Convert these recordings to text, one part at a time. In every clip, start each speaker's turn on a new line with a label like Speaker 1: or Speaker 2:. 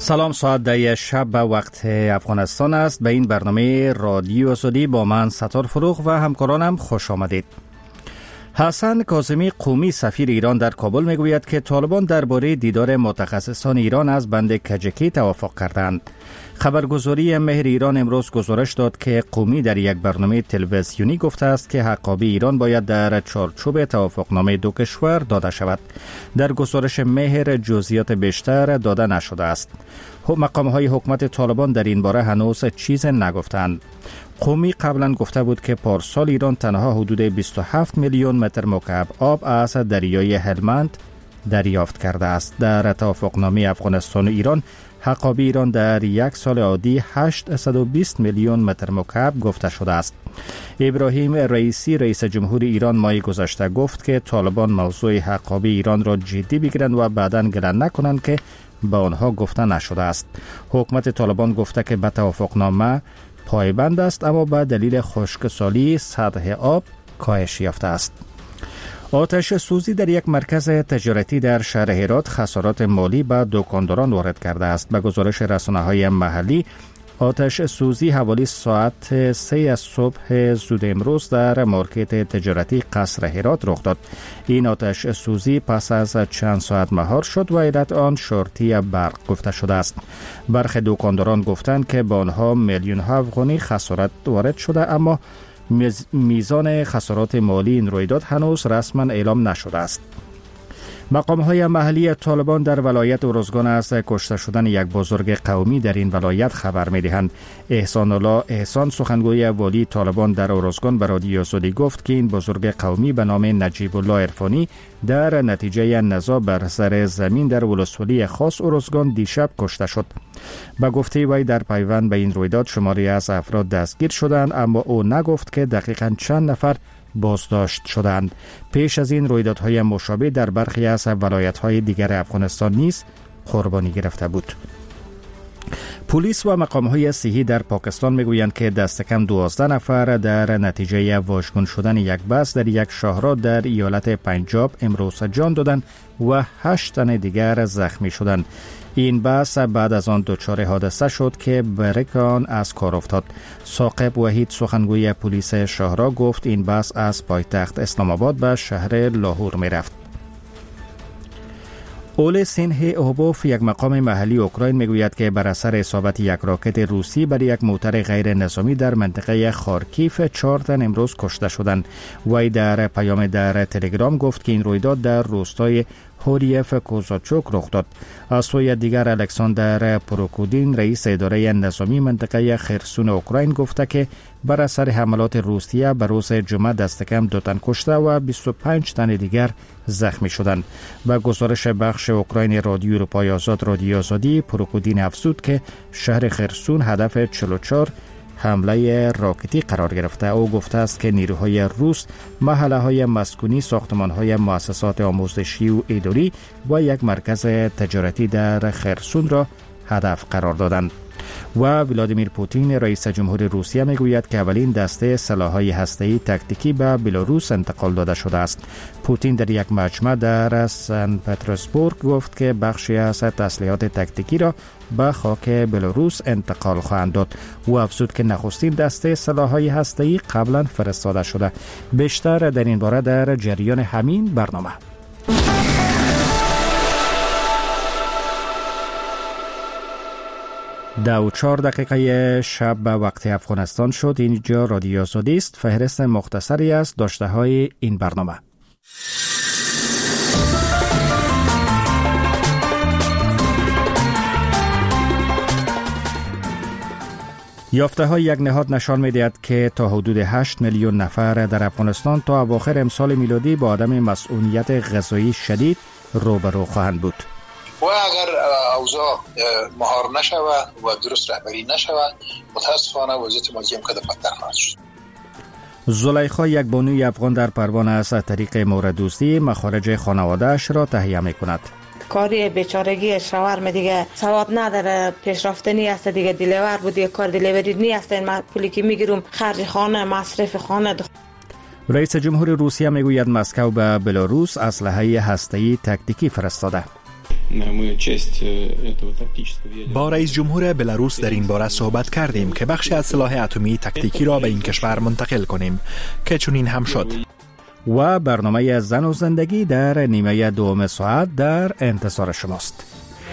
Speaker 1: سلام، ساعت 10 شب به وقت افغانستان است. به این برنامه رادیو آزادی با من ستار فروغ و همکارانم خوش آمدید. حسن کاظمی قومی سفیر ایران در کابل میگوید که طالبان درباره دیدار متخصصان ایران از بند کجکی توافق کردند. خبرگزاری مهر ایران امروز گزارش داد که قومی در یک برنامه تلویزیونی گفته است که حقابی ایران باید در چارچوب توافقنامه دو کشور داده شود. در گزارش مهر جزئیات بیشتر داده نشده است. مقام‌های حکومت طالبان در این باره هنوز چیز نگفتند. قومی قبلا گفته بود که پارسال ایران تنها حدود 27 میلیون متر مکعب آب از دریای هلمند دریافت کرده است. در توافقنامه افغانستان و ایران، حقابی ایران در یک سال عادی 820 میلیون متر مکعب گفته شده است. ابراهیم رئیسی رئیس جمهور ایران ماه گذشته گفت که طالبان موضوع حقابی ایران را جدی بگیرند و بعداً گله نکنند که به آنها گفته نشده است. حکومت طالبان گفته که به توافقنامه پایبند است، اما به دلیل خشکسالی سطح آب کاهش یافته است. آتش سوزی در یک مرکز تجارتی در شهر هرات خسارات مالی به دکانداران وارد کرده است. به گزارش رسانه‌های محلی، آتش سوزی حوالی ساعت 3 صبح زود امروز در مارکت تجارتی قصر هرات رخ داد. این آتش سوزی پس از چند ساعت مهار شد و علت آن شورتی برق گفته شده است. برخی دکانداران گفتند که با آنها میلیون ها افغانی خسارت وارد شده، اما میزان خسارات مالی این رویداد هنوز رسما اعلام نشده است. مقام‌های محلی طالبان در ولایت ارزگان از کشته شدن یک بزرگ قومی در این ولایت خبر می‌دهند. احسان الله احسان سخنگوی والی طالبان در ارزگان به رادیو آزادی گفت که این بزرگ قومی به نام نجیب الله عرفانی در نتیجه نزاع بر سر زمین در ولسوالی خاص ارزگان دیشب کشته شد. به گفته وی در پیوند به این رویداد شماری از افراد دستگیر شدند، اما او نگفت که دقیقاً چند نفر بازداشت شدند. پیش از این رویدادهای مشابه در برخی از ولایت‌های دیگر افغانستان نیز قربانی گرفته بود. پلیس و مقام‌های صحی در پاکستان میگویند که دست کم 12 نفر در نتیجه واژگون شدن یک بس در یک شاهراه در ایالت پنجاب امروز جان دادند و 8 تن دیگر زخمی شدند. این بس بعد از آن دچار حادثه شد که بریک آن از کار افتاد. ثاقب وحید سخنگوی پلیس شاهراه گفت این بس از پایتخت اسلام آباد به شهر لاهور می رفت. اول سینه اوبوف، یک مقام محلی اوکراین، میگوید که بر اثر اصابت یک راکت روسی بر یک موتر غیر نظامی در منطقه خارکیف 4 تن امروز کشته شدند. وی در پیام در تلگرام گفت که این رویداد در روستای هوریف کوزاچوک رخ داد. از سوی دیگر الکساندر پروکودین رئیس اداره نظامی منطقه خرسون اوکراین گفته که بر اثر حملات روسیه بر روز جمعه دست کم 2 تن کشته و 25 تن دیگر زخمی شدند. با گزارش بخش اوکراین رادیو اروپای آزاد رادیو آزادی، پروکودین افزود که شهر خرسون هدف 44 حمله راکتی قرار گرفته. او گفته است که نیروهای روس محله‌های مسکونی، ساختمان‌های مؤسسات آموزشی و اداری و یک مرکز تجارتی در خرسون را هدف قرار دادند. و ولادیمیر پوتین رئیس جمهور روسیه میگوید که اولین دسته سلاح‌های هسته‌ای تاکتیکی به بلاروس انتقال داده شده است. پوتین در یک مجمع در سن پترزبورگ گفت که بخشی از تسلیحات تاکتیکی را به خاک بلاروس انتقال خواهند داد. او افزود که نخستین دسته سلاح‌های هسته‌ای قبلا فرستاده شده. بیشتر در این باره در جریان همین برنامه. 4:04 شب به وقت افغانستان شد. اینجا رادیو آزادی است. فهرست مختصری از داشته های این برنامه. یافته های یک نهاد نشان می‌دهد که تا حدود 8 میلیون نفر در افغانستان تا اواخر امسال میلادی با عدم مسئولیت غذایی شدید روبرو خواهند بود.
Speaker 2: و اگر اوضاع مهار نشود و درست رهبری نشود، متاسفانه وضعیت ماضی هم که بدتر خواهد شد.
Speaker 1: زلیخا، یک بانوی افغان در پروانه از طریق موردوزی مخارج خانواده‌اش را تهیه می‌کند.
Speaker 3: کاری بیچارگی شوهرم دیگه سواد نداره، پیشرفته نیست دیگه، دیلیور بودی، کار دیلیوری نیست، من پولی که میگیرم خرج خانه، مصرف خانه.
Speaker 1: رئیس جمهور روسیه میگوید مسکو به بلاروس اسلحه هسته‌ای تاکتیکی فرستاده.
Speaker 4: با رئیس جمهور بلاروس در این باره صحبت کردیم که بخشی از سلاح اتمی تاکتیکی را به این کشور منتقل کنیم که چنین هم شد.
Speaker 1: و برنامه زن و زندگی در نیمه دوم ساعت در انتظار شماست.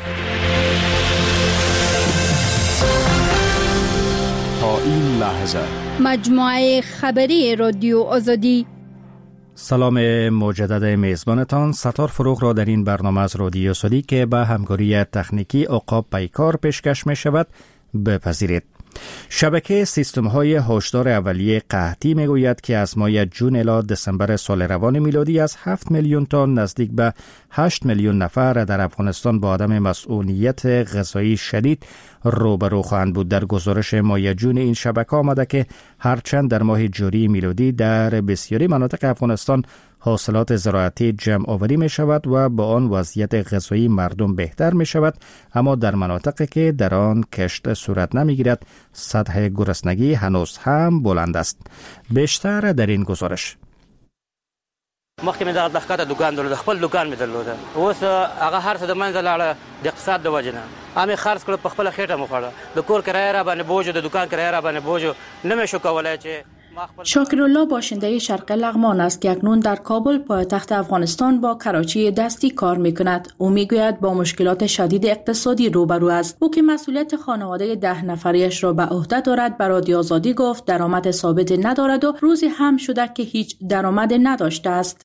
Speaker 4: تا این لحظه
Speaker 5: مجموعه خبری رادیو آزادی.
Speaker 1: سلام مجدد میزبانتان ستار فروغ را در این برنامه از رادیو آزادی که به همکاری تکنیکی عقاب پیکار پیشکش می شود بپذیرید. شبکه سیستم‌های هشدار اولیه قحطی میگوید که از ماه جون الی دسامبر سال روان میلادی از 7 میلیون تن نزدیک به 8 میلیون نفر در افغانستان با عدم مسئولیت غذایی شدید روبرو خواهند بود. در گزارش ماه جون این شبکه آمده که هرچند در ماه جاری میلادی در بسیاری مناطق افغانستان حاصلات زراعتی جمع آوری می شود و با آن وضعیت غذایی مردم بهتر می شود، اما در مناطقی که در آن کشت صورت نمی گیرد سطح گرسنگی هنوز هم بلند است. بیشتر در این گزارش.
Speaker 6: مخکې مې د ښکته دکان درلوده، خپل دکان مې درلوده، اوس هغه هر څه د منځه لاړه د اقتصاد د وجې نه. امې خرڅ کړه، په خپله خېټه مې خوړه، د کور کرایه را باندې بوج و، د دکان کرایه را باندې بوج و، نه مې شو کولی چې
Speaker 7: شاکرالله باشنده شرق لغمان است که اکنون در کابل پایتخت افغانستان با کراچی دستی کار میکند. او میگوید با مشکلات شدید اقتصادی روبرو است. او که مسئولیت خانواده 10 نفریش را به عهده دارد به رادیو آزادی گفت درآمد ثابت ندارد و روزی هم شده که هیچ درآمد نداشته است.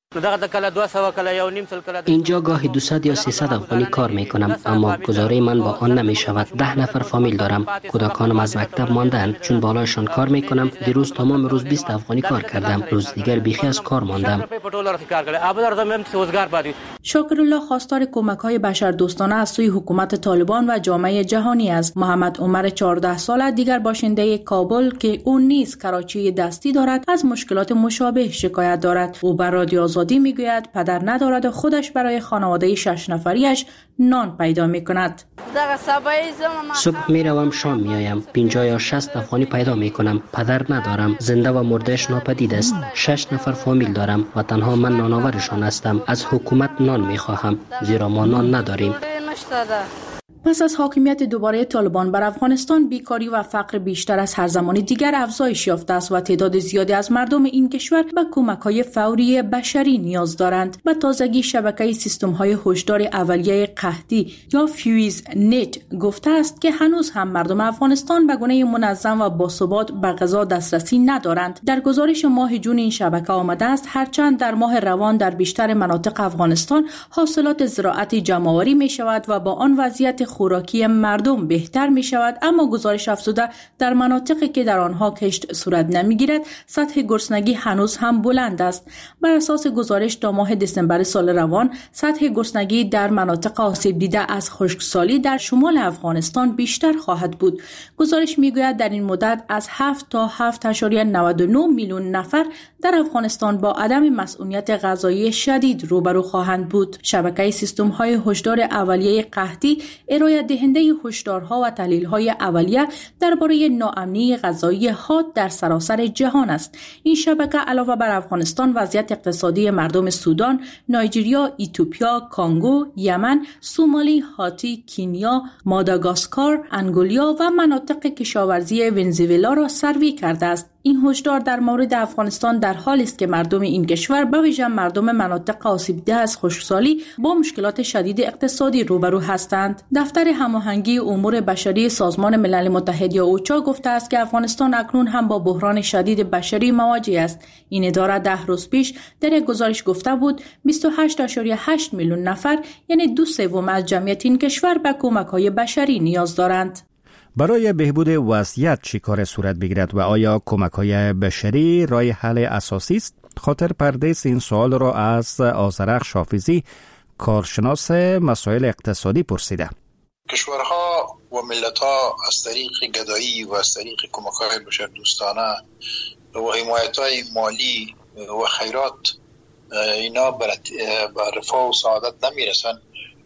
Speaker 8: اینجا گاهی 200 یا 300 افغانی کار میکنم، اما گزاره من با آن نمیشود. 10 نفر فامیل دارم، کودکانم از مکتب ماندن، چون بالایشان کار میکنم. دیروز تمام روز 20 افغانی کار کردم، روز دیگر بیخی از کار ماندم.
Speaker 7: شاکرالله خواستار کمک‌های بشردوستانه از سوی حکومت طالبان و جامعه جهانی است. محمد عمر 14 ساله دیگر باشنده کابل که او نیز کراچی دستی دارد از مشکلات مشابه شکایت دارد. او بر رادیو آزادی میگوید پدر ندارد و خودش برای خانواده 6 نفریش نان پیدا میکند.
Speaker 8: صبح میروم شام میایم، 50 یا 60 افغانی پیدا میکنم. پدر ندارم، زنده و مردهش ناپدید است. 6 نفر فامیل دارم و تنها من نانآورشان هستم. از حکومت نان میخواهم زیرا ما نان نداریم.
Speaker 7: پس از حاکمیت دوباره طالبان بر افغانستان بیکاری و فقر بیشتر از هر زمان دیگر افزایش یافته است و تعداد زیادی از مردم این کشور به کمک‌های فوری بشری نیاز دارند. به تازگی شبکه سیستم‌های هشدار اولیه قحطی یا فیوز نت گفته است که هنوز هم مردم افغانستان به گونه منظم و باثبات به غذا دسترسی ندارند. در گزارش ماه جون این شبکه آمده است هرچند در ماه روان در بیشتر مناطق افغانستان حاصلات زراعتی جمع‌آوری می‌شود و با آن وضعیت خوراکی مردم بهتر می شود، اما گزارش افزوده در مناطقی که در آنها کشت صورت نمی گیرد سطح گرسنگی هنوز هم بلند است. بر اساس گزارش تا ماه دسامبر سال روان سطح گرسنگی در مناطق آسیب دیده از خشکسالی در شمال افغانستان بیشتر خواهد بود. گزارش می گوید در این مدت از 7 تا 7.99 میلیون نفر در افغانستان با عدم مسئولیت غذایی شدید روبرو خواهند بود. شبکه سیستم‌های هشدار اولیه قحطی ارائه دهنده هشدارها و تحلیل‌های اولیه درباره ناامنی غذایی حاد در سراسر جهان است. این شبکه علاوه بر افغانستان وضعیت اقتصادی مردم سودان، نایجریا، ایتوپیا، کانگو، یمن، سومالی، هاتی، کنیا، ماداگاسکار، انگولیا و مناطق کشاورزی ونزوئلا را سروی کرده است. این هشدار در مورد افغانستان در حالی است که مردم این کشور به ویژه مردم مناطق آسیب دیده از خشکسالی با مشکلات شدید اقتصادی روبرو هستند. دفتر هماهنگی امور بشری سازمان ملل متحد یا اوچا گفته است که افغانستان اکنون هم با بحران شدید بشری مواجه است. این اداره 10 روز پیش در یک گزارش گفته بود 28.8 میلیون نفر یعنی 2/3 از جمعیت این کشور به کمک‌های بشری نیاز دارند.
Speaker 1: برای بهبود وضعیت چی کار صورت بگیرد و آیا کمک‌های بشری راه حل اساسی است؟ خاطر پردیس این سوال را از آذرخش حافظی کارشناس مسائل اقتصادی پرسیده.
Speaker 2: کشورها و ملت‌ها از طریق گدایی و از طریق کمک‌های بشردوستانه و حمایت‌های مالی و خیرات اینا به رفاه و سعادت نمیرسن.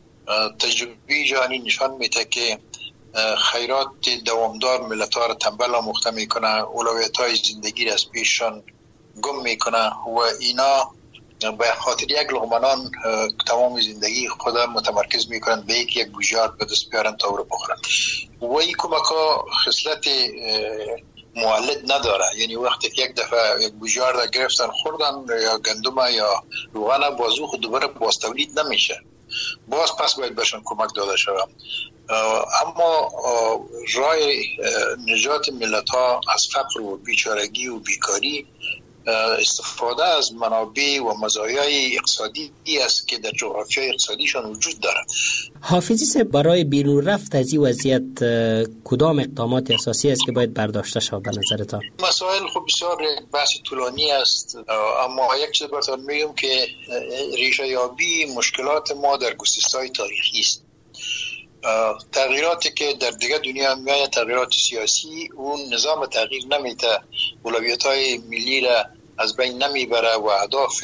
Speaker 2: تجربه جهانی نشان میده که خیرات دوامدار ملت‌ها را تنبل و مخته میکنه، اولویت‌های زندگی را از پیششان گم میکنه و اینا به خاطر یک لقمه نان تمام زندگی خود متمرکز میکنند به یک بوجار به دست بیارن تا او رو بخورن و این کمک ها خصلت مولد نداره. یعنی وقتی یک دفعه یک بوجار را گرفتن خوردن یا گندم یا روغن بازو خود دوباره باز تولید نمیشه، باز پس باید بهشون کمک داده شود. اما راه نجات ملت ها از فقر و بیچارگی و بیکاری استفاده از منابع و مزایای اقتصادی است که در جغرافیای اقتصادیشان وجود دارد.
Speaker 8: حافظی صاحب، برای بیرون رفت از این وضعیت کدام اقدامات اساسی است که باید برداشته شود به نظرتان؟
Speaker 2: مسائل خب بسیار بحث طولانی است، اما یک چیز براتون میگم که ریشه یابی مشکلات ما در گسسته‌های تاریخی است. تغییراتی که در دیگه دنیا میاد، تغییرات سیاسی، اون نظام تغییر نمیده، اولویت‌های ملی را از بین نمیبره و اهداف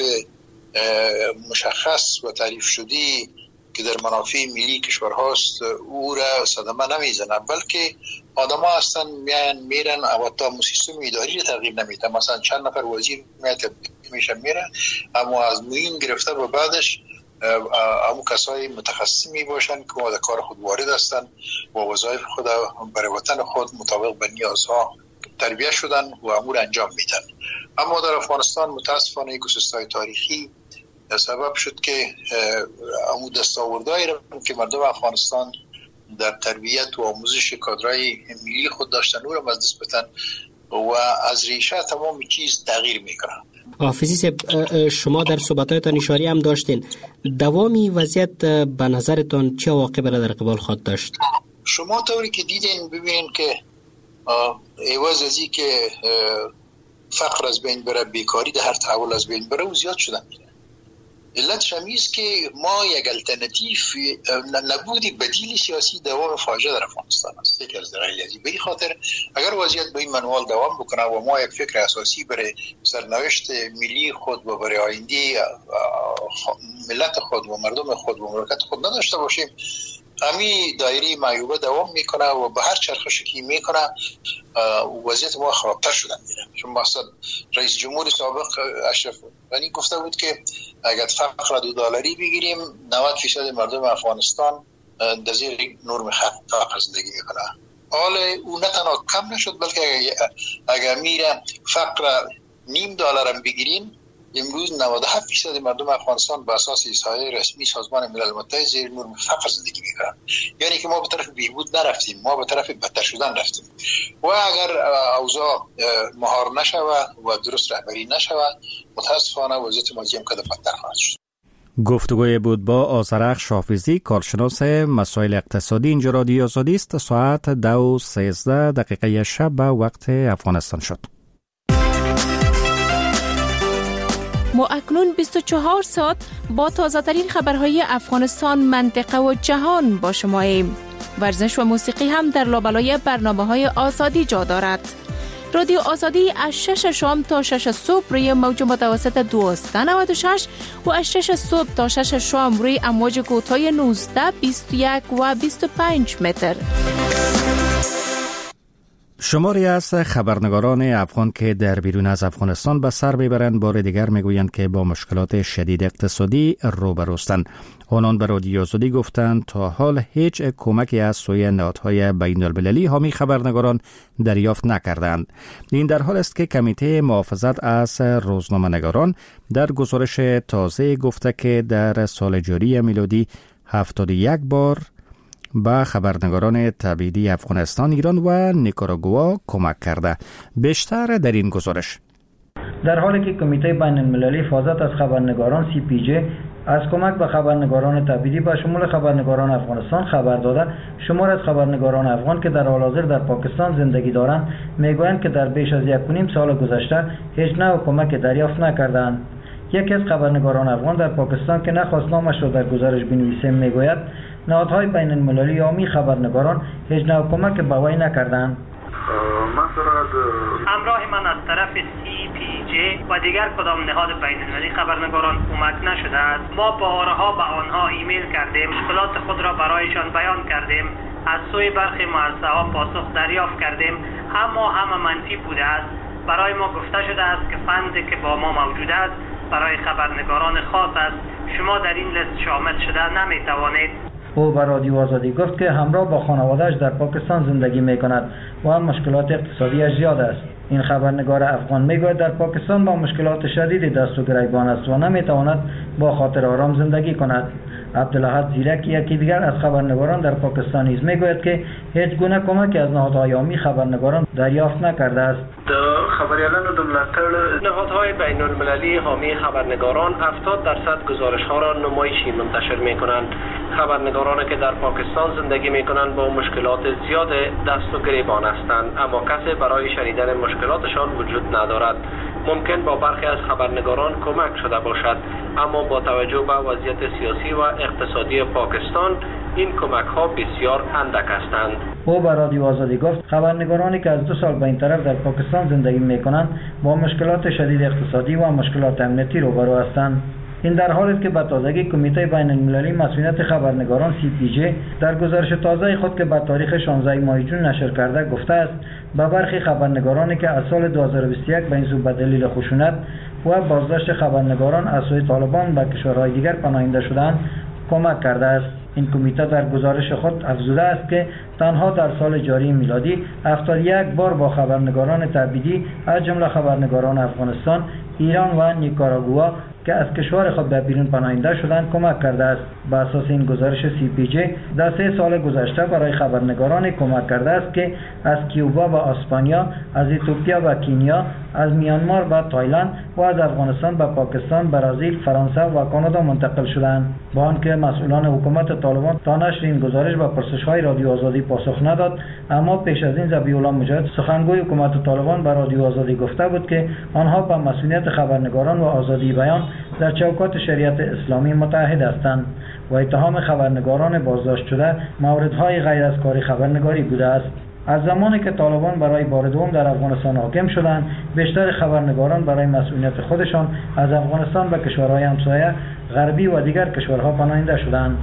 Speaker 2: مشخص و تعریف شدی که در منافع ملی کشورهاست او را صدمه نمیزنه، بلکه آدم ها هستن میرن و تا سیستم اداری تغییر نمیده. مثلا چند نفر وزیر میشه میره، اما از موین گرفته و بعدش همون کسای متخصص می باشن که در کار خود وارد هستن و وظایف خود برای وطن خود مطابق به نیازها تربیت شدن و امور انجام میدن. اما در افغانستان متاسفانه گسسته‌های تاریخی سبب شد که امور دستاوردهایی را که مردم افغانستان در تربیت و آموزش کادرهای ملی خود داشتن او را از دست بدن و از ریشه تمام چیز تغییر میکنن.
Speaker 8: حافظی صاحب، شما در صحبتاتان اشاره هم داشتین، دوامی وضعیت به نظرتان چه عواقب را در قبال خواهد داشت؟
Speaker 2: شما طوری که دیدین ببینین که عوض از این که فقر از بین بره، بیکاری در هر تحول از بین بره و زیاد شدن. علت شمیست که ما یک الترناتیو نبودی بدیل سیاسی دوام فاجعه در افغانستان است. یک از دلایل به این خاطر اگر وضعیت به این منوال دوام بکنه و ما یک فکر اساسی برای سرنوشت ملی خود و برای آینده ملت خود و مردم خود و مملکت خود نداشته باشیم، همین دایره معیوبه دوام میکنه و به هر چرخشی که میکنه وضعیت ما خرابتر شدن میره. چون مثلا رئیس جمهور سابق اشرف غنی گفته بود که اگر فقر $2 بگیریم 90% مردم افغانستان در زیر نرم فقر زندگی میکنه. حال او نه تنها کم نشد، بلکه اگر میره فقر $0.5 هم بگیریم، امروز 97% مردم افغانستان به اساس احصایه رسمی سازمان ملل متحد زیر نرم فقر زندگی میکنن. یعنی که ما به طرف بهبود نرفتیم، ما به طرف بدتر شدن رفتیم و اگر اوضاع مهار نشود و درست رهبری نشود، متاسفانه وضعیت ما هم کده بدتر خواهد شد.
Speaker 1: گفتگوی بود با آذرخش حافظی، کارشناس مسائل اقتصادی. اینجا رادیو آزادی است. ساعت 2:13 شب به وقت افغانستان شد.
Speaker 9: ما اکنون 24 ساعت با تازه‌ترین خبرهای افغانستان، منطقه و جهان با شماییم. ورزش و موسیقی هم در لابلای برنامه‌های آزادی جا دارد. رادیو آزادی از 6 شام تا 6 صبح روی موج متوسط 1296 و از 6 صبح تا 6 شام روی امواج کوتاه 19، 21 و 25 متر.
Speaker 1: شماری از خبرنگاران افغان که در بیرون از افغانستان به سر میبرند بار دیگر میگویند که با مشکلات شدید اقتصادی روبروستند. آنان به رادیو آزادی گفتند تا حال هیچ کمکی از سوی نهادهای بین المللی حامی خبرنگاران دریافت نکردند. این در حال است که کمیته محافظت از روزنامه‌نگاران در گزارش تازه گفته که در سال جاری میلادی 71 بار با خبرنگاران تبعیدی افغانستان، ایران و نیکاراگوآ کمک کرده. بیشتر در این گزارش.
Speaker 10: در حالی که کمیته بین المللی حفاظت از خبرنگاران CPJ از کمک به خبرنگاران تبعیدی به شمول خبرنگاران افغانستان خبر داده، شمار از خبرنگاران افغان که در حال حاضر در پاکستان زندگی دارند میگویند که در بیش از 1.5 سال گذشته هیچ نوع کمک دریافت نکردند. یکی از خبرنگاران افغان در پاکستان که نخواست نامش را در گزارش بنویسیم میگوید نهادهای بین المللی حامی خبرنگاران هیچ نوع کمک به وی نکردند.
Speaker 11: همراه من از طرف CPJ و دیگر کدام نهاد بین المللی خبرنگاران کمک نشده است. ما بارها به آنها ایمیل کردیم، مشکلات خود را برایشان بیان کردیم، از سوی برخی مؤسسه‌ها پاسخ دریافت کردیم، اما همه منفی بوده است. برای ما گفته شده است که فندی که با ما موجود است برای خبرنگاران خاص است. شما در این لیست شامل شده نمی توانید.
Speaker 10: او به رادیو آزادی گفت که همراه با خانواده‌اش در پاکستان زندگی می کند و هم مشکلات اقتصادی زیاد است. این خبرنگار افغان میگوید در پاکستان با مشکلات شدید دست و گریبان است و نمیتواند با خاطر آرام زندگی کند. عبدالاحد زیرک یکی دیگر از خبرنگاران در پاکستان نیز میگوید که هیچ گونه کمکی از نهادهای عامی خبرنگاران دریافت نکرده است.
Speaker 12: خبریالانو د ملاتړ نهادهای بین المللی حامی خبرنگاران 70% گزارش‌ها را نمایشی منتشر می‌کنند. خبرنگارانی که در پاکستان زندگی می‌کنند با مشکلات زیاد دست و گریبان هستند، اما کسی برای شنیدن مشکلاتشان وجود ندارد. ممکن با برخی از خبرنگاران کمک شده باشد، اما با توجه به وضعیت سیاسی و اقتصادی پاکستان این کمک‌ها بسیار اندک هستند.
Speaker 10: او به رادیو آزادی گفت خبرنگارانی که از 2 سال به این طرف در پاکستان زندگی می‌کنند با مشکلات شدید اقتصادی و مشکلات امنیتی روبرو هستند. این در حالی است که به تازگی کمیته بین المللی مسئولیت خبرنگاران CPJ در گزارش تازه خود که به تاریخ 16 ماه جون نشر کرده گفته است به برخی خبرنگارانی که از سال 2021 به این سو به دلیل خشونت و بازداشت خبرنگاران از سوی طالبان به کشورهای دیگر پناهنده شدند کمک کرده است. این کمیته در گزارش خود افزوده است که تنها در سال جاری میلادی 71 بار با خبرنگاران تبعیدی از جمله خبرنگاران افغانستان، ایران و نیکاراگوآ که از کشور خود به بیرون پناهنده شدند کمک کرده است. بر اساس این گزارش CPJ در 3 سال گذشته برای خبرنگاران کمک کرده است که از کیوبا و اسپانیا، از اتیوپیا و کنیا، از میانمار و تایلند و از افغانستان به پاکستان، برزیل، فرانسه و کانادا منتقل شدند. با آنکه مسئولان حکومت طالبان تا نشر این گزارش به پرسش‌های رادیو آزادی پاسخ نداد، اما پیش از این ذبیح الله مجاهد سخنگوی حکومت طالبان به رادیو آزادی گفته بود که آنها به مسئولیت خبرنگاران و آزادی بیان در چوکات شریعت اسلامی متحد هستند و اتهام خبرنگاران بازداشت شده موردهای غیر از کاری خبرنگاری بوده است. از زمانی که طالبان برای بار دوم در افغانستان حاکم شدند، بیشتر خبرنگاران برای مسئولیت خودشان از افغانستان به کشورهای همسایه غربی و دیگر کشورها پناهنده شدند.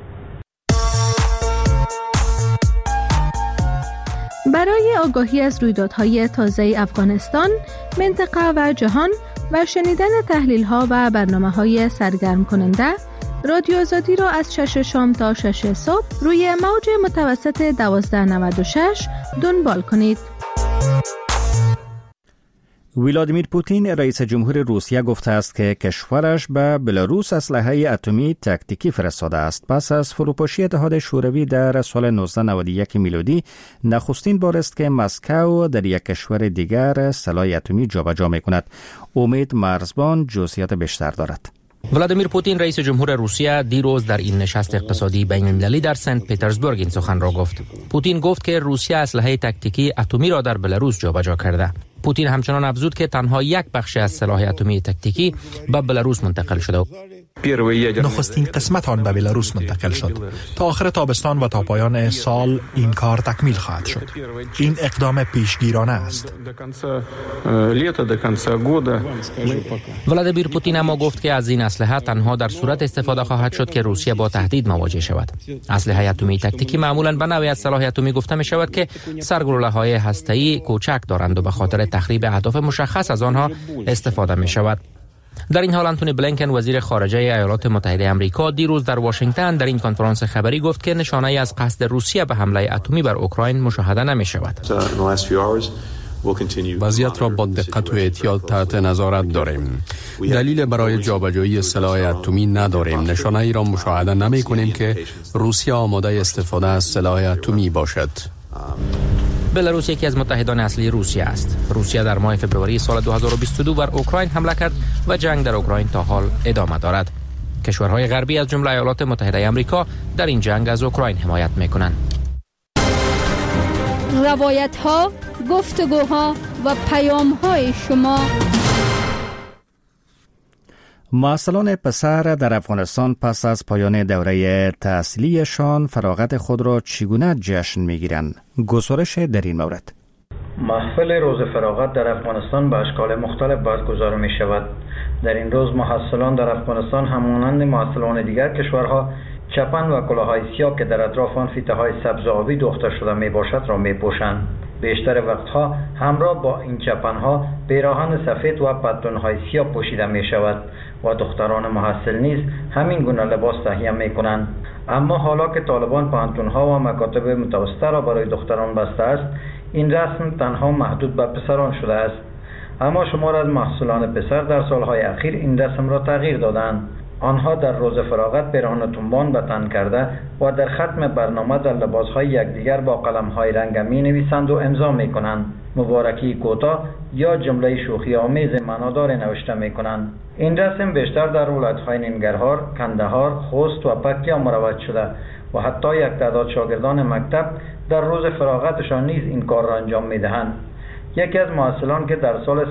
Speaker 9: برای آگاهی از رویدادهای تازه افغانستان، منطقه و جهان و شنیدن تحلیل‌ها و برنامه‌های سرگرم کننده، رادیو آزادی را از 6 شام تا 6 صبح روی موج متوسط 1296 دنبال کنید.
Speaker 1: ولادیمیر پوتین رئیس جمهور روسیه گفته است که کشورش به بلاروس اسلحه اتمی تاکتیکی فرستاده است. پس از فروپاشی اتحاد شوروی در سال 1991 میلادی، نخستین بار است که مسکو در یک کشور دیگر سلاح اتمی جابجا می‌کند. امید مرزبان جزئیات بیشتر دارد.
Speaker 13: ولادیمیر پوتین رئیس جمهور روسیه دیروز در این نشست اقتصادی بین المللی در سنت پترزبورگ این سخن را گفت. پوتین گفت که روسیه اسلحه تاکتیکی اتمی را در بلاروس جابجا کرده. پوتین همچنان افزود که تنها یک بخش از سلاح اتمی تاکتیکی به بلاروس منتقل شده.
Speaker 4: نخستین قسمت آن به بلاروس منتقل شد. تا آخر تابستان و تا پایان سال این کار تکمیل خواهد شد. این اقدام پیشگیرانه است.
Speaker 13: ولادیمیر پوتین اما گفت که از این اسلحه تنها در صورت استفاده خواهد شد که روسیه با تهدید مواجه شود. اسلحه اتمی تاکتیکی معمولاً به نوعی از سلاح اتمی گفته می شود که سرگلوله‌های هسته‌ای کوچک دارند و به خاطر تخریب اهداف مشخص از آنها استفاده می شود. در این حال انتونی بلینکن وزیر خارجه ایالات متحده آمریکا دیروز در واشنگتن در این کنفرانس خبری گفت که نشانه‌ای از قصد روسیه به حمله اتمی بر اوکراین مشاهده نمی شود.
Speaker 14: وضعیت را با دقت و احتیاط تحت نظارت داریم. دلیل برای جابجایی سلاح اتمی نداریم. نشانه ای را مشاهده نمی کنیم که روسیه آماده استفاده از سلاح اتمی باشد.
Speaker 13: بلاروس یکی از متحدان اصلی روسیه است. روسیه در ماه فوریه سال 2022 بر اوکراین حمله کرد و جنگ در اوکراین تا حال ادامه دارد. کشورهای غربی از جمله ایالات متحده آمریکا در این جنگ از اوکراین حمایت می‌کنند.
Speaker 5: روایت‌ها، گفتگوها و پیام‌های شما.
Speaker 1: معسلان پسر در افغانستان پس از پایان دوره تحصیلیشان فراغت خود را چگونه جشن می‌گیرند؟ گزارش در این مورد.
Speaker 10: محفل روز فراغت در افغانستان به اشکال مختلف برگزار می‌شود. در این روز محصلان در افغانستان همانند محصلان دیگر کشورها چپن و کلاه‌های سیاه که در اطراف آن فیته‌های سبز و آبی دوخته شده میباشد را میپوشند. بیشتر وقتها همراه با این چپنها پیراهن سفید و پتلون‌های سیاه پوشیده می شود و دختران محصل نیز همین گونه لباس تهیه می کنند. اما حالا که طالبان پانتون‌ها و مکاتب متوسطه را برای دختران بسته است، این رسم تنها محدود به پسران شده است. اما شمار از محصولان پسر در سالهای اخیر این رسم را تغییر دادند. آنها در روز فراغت پیراهن تنبان به تن کرده و در ختم برنامه در لباسهای یکدیگر با قلم‌های رنگی نویسند و امضا می‌کنند. مبارکی کوتاه یا جمله شوخی آمیز معنادار نوشته می‌کنند. این رسم بیشتر در ولایت‌های ننگرهار، کندهار، خوست و پکتیا مروج شده و حتی یک تعداد شاگردان مکتب در روز فراغتشان نیز این کار را انجام می‌دهند. یکی از محصلان که در سال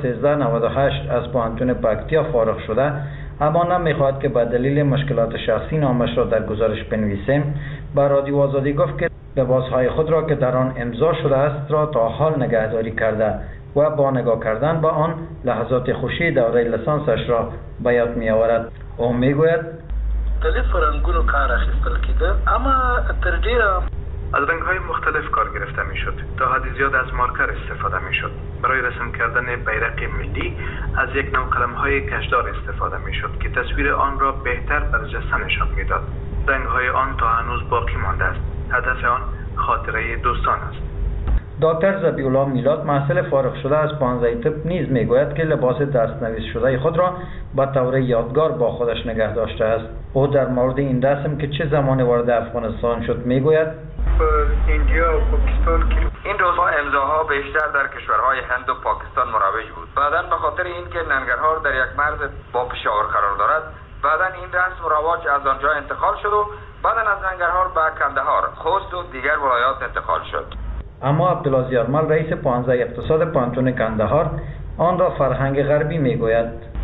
Speaker 10: 1398 از پوهنتون پکتیا فارغ شده اما نمیخواهد که به دلیل مشکلات شخصی نامش را در گزارش بنویسیم، به رادیو آزادی گفت که لباسهای خود را که در آن امضا شده است را تا حال نگهداری کرده و با نگاه کردن به آن لحظات خوشی دوره لیسانسش را به یاد می‌آورد. او میگوید
Speaker 15: مختلف رنگونو کار اخیستل کیده، اما تر ډیره
Speaker 16: از رنگ‌های مختلف کار گرفته می‌شد. تا حد زیاد از مارکر استفاده می‌شد. برای رسم کردن بیرق ملی از یک نوع قلم‌های کشدار استفاده می‌شد که تصویر آن را بهتر برجسته نشان می‌داد. رنگ‌های آن تا هنوز باقی مانده است. هدف آن خاطره دوستان است.
Speaker 10: دکتر ذبیح‌الله میلاد محصل فارغ شده از 15 طب نیز میگوید که لباس دست‌نویس شده خود را به طور یادگار با خودش نگه داشته است. او در مورد این رسم که چه زمانی وارد افغانستان شد میگوید
Speaker 17: ایندیا و پاکستان که این روزها امضاها بیشتر در کشورهای هند و پاکستان مروج بود. بعداً به خاطر اینکه ننگرهار در یک مرز با پشاور قرار دارد، بعداً این رسم و رواج از آنجا انتقال شد و بعداً از ننگرهار به کندهار، خوست و دیگر ولایات انتقال شد.
Speaker 10: اما عبدالله زیارمل رئیس پانزه اقتصاد پانتون کندهار آن را فرهنگ غربی میگوید.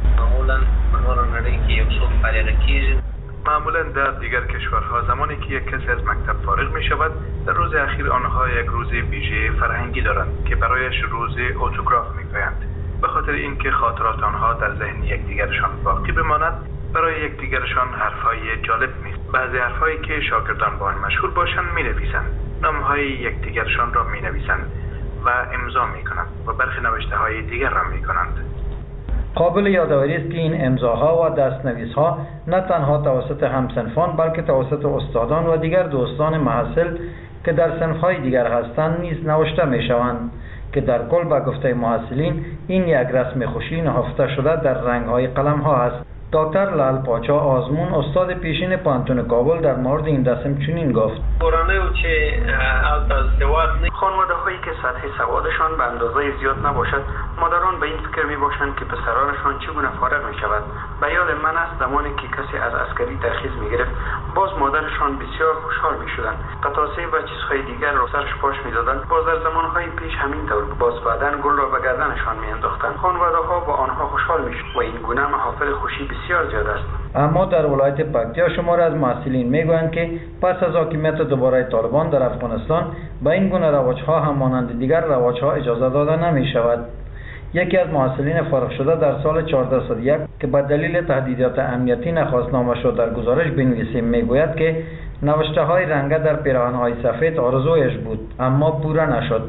Speaker 16: معمولا در دیگر کشورها زمانی که یک کسی از مکتب فارغ می شود، در روز اخیر آنها یک روز ویژه فرهنگی دارند که برایش روز اتوگراف می گویند. به خاطر اینکه خاطرات آنها در ذهن یکدیگرشان باقی بماند، برای یکدیگرشان حرفهای جالب نیست. بعضی حرفهایی که شاگردان با آن مشهور باشند می نویسند، نامهای یکدیگرشان را می نویسند و امضا می کنند و برخی نوشته های دیگر را می کنند.
Speaker 10: قابل یادآوری است که این امضاها و دست‌نویس‌ها نه تنها توسط همسنفان بلکه توسط استادان و دیگر دوستان محصل که در صنف‌های دیگر هستند نیز نوشته می‌شوند که در کل به گفته محصلین این یک رسم خوشی نهفته شده در رنگ‌های قلم‌ها است. دکتر لال پاچا آزمون استاد پیشین پانتون کابل در مورد این رسم چنین گفت:
Speaker 8: خانواده‌هایی که سطح سوادشان به اندازه زیاد نباشد، مادران به این فکر می‌باشند که پسرانشان چگونه فارغ می‌شود. به یاد من است زمانی که کسی از عسکری ترخیص می‌گرفت، باز مادرشان بسیار خوشحال می‌شدند. قطاسه و چیزهای دیگر را سرش پاش می‌دادند. باز در زمان‌های پیش همین طور، باز بعداً گل را به گردنشان می‌انداختند. خانواده‌ها با آنها خوشحال می‌شد و این گونه محافل خوشی بسیار زیاد است.
Speaker 10: اما در ولایت پکتیا شمار از محصلین میگویند که پس از حاکمیت دوباره طالبان در افغانستان به این گونه رواج‌ها هم مانند دیگر رواج‌ها اجازه داده نمی‌شود. یکی از محصلین فارغ شده در سال 1401 که به دلیل تهدیدات امنیتی نخواست نامش را در گزارش بنویسیم میگوید که نوشته‌های رنگه در پیراهن‌های سفید آرزویش بود اما پورا نشد.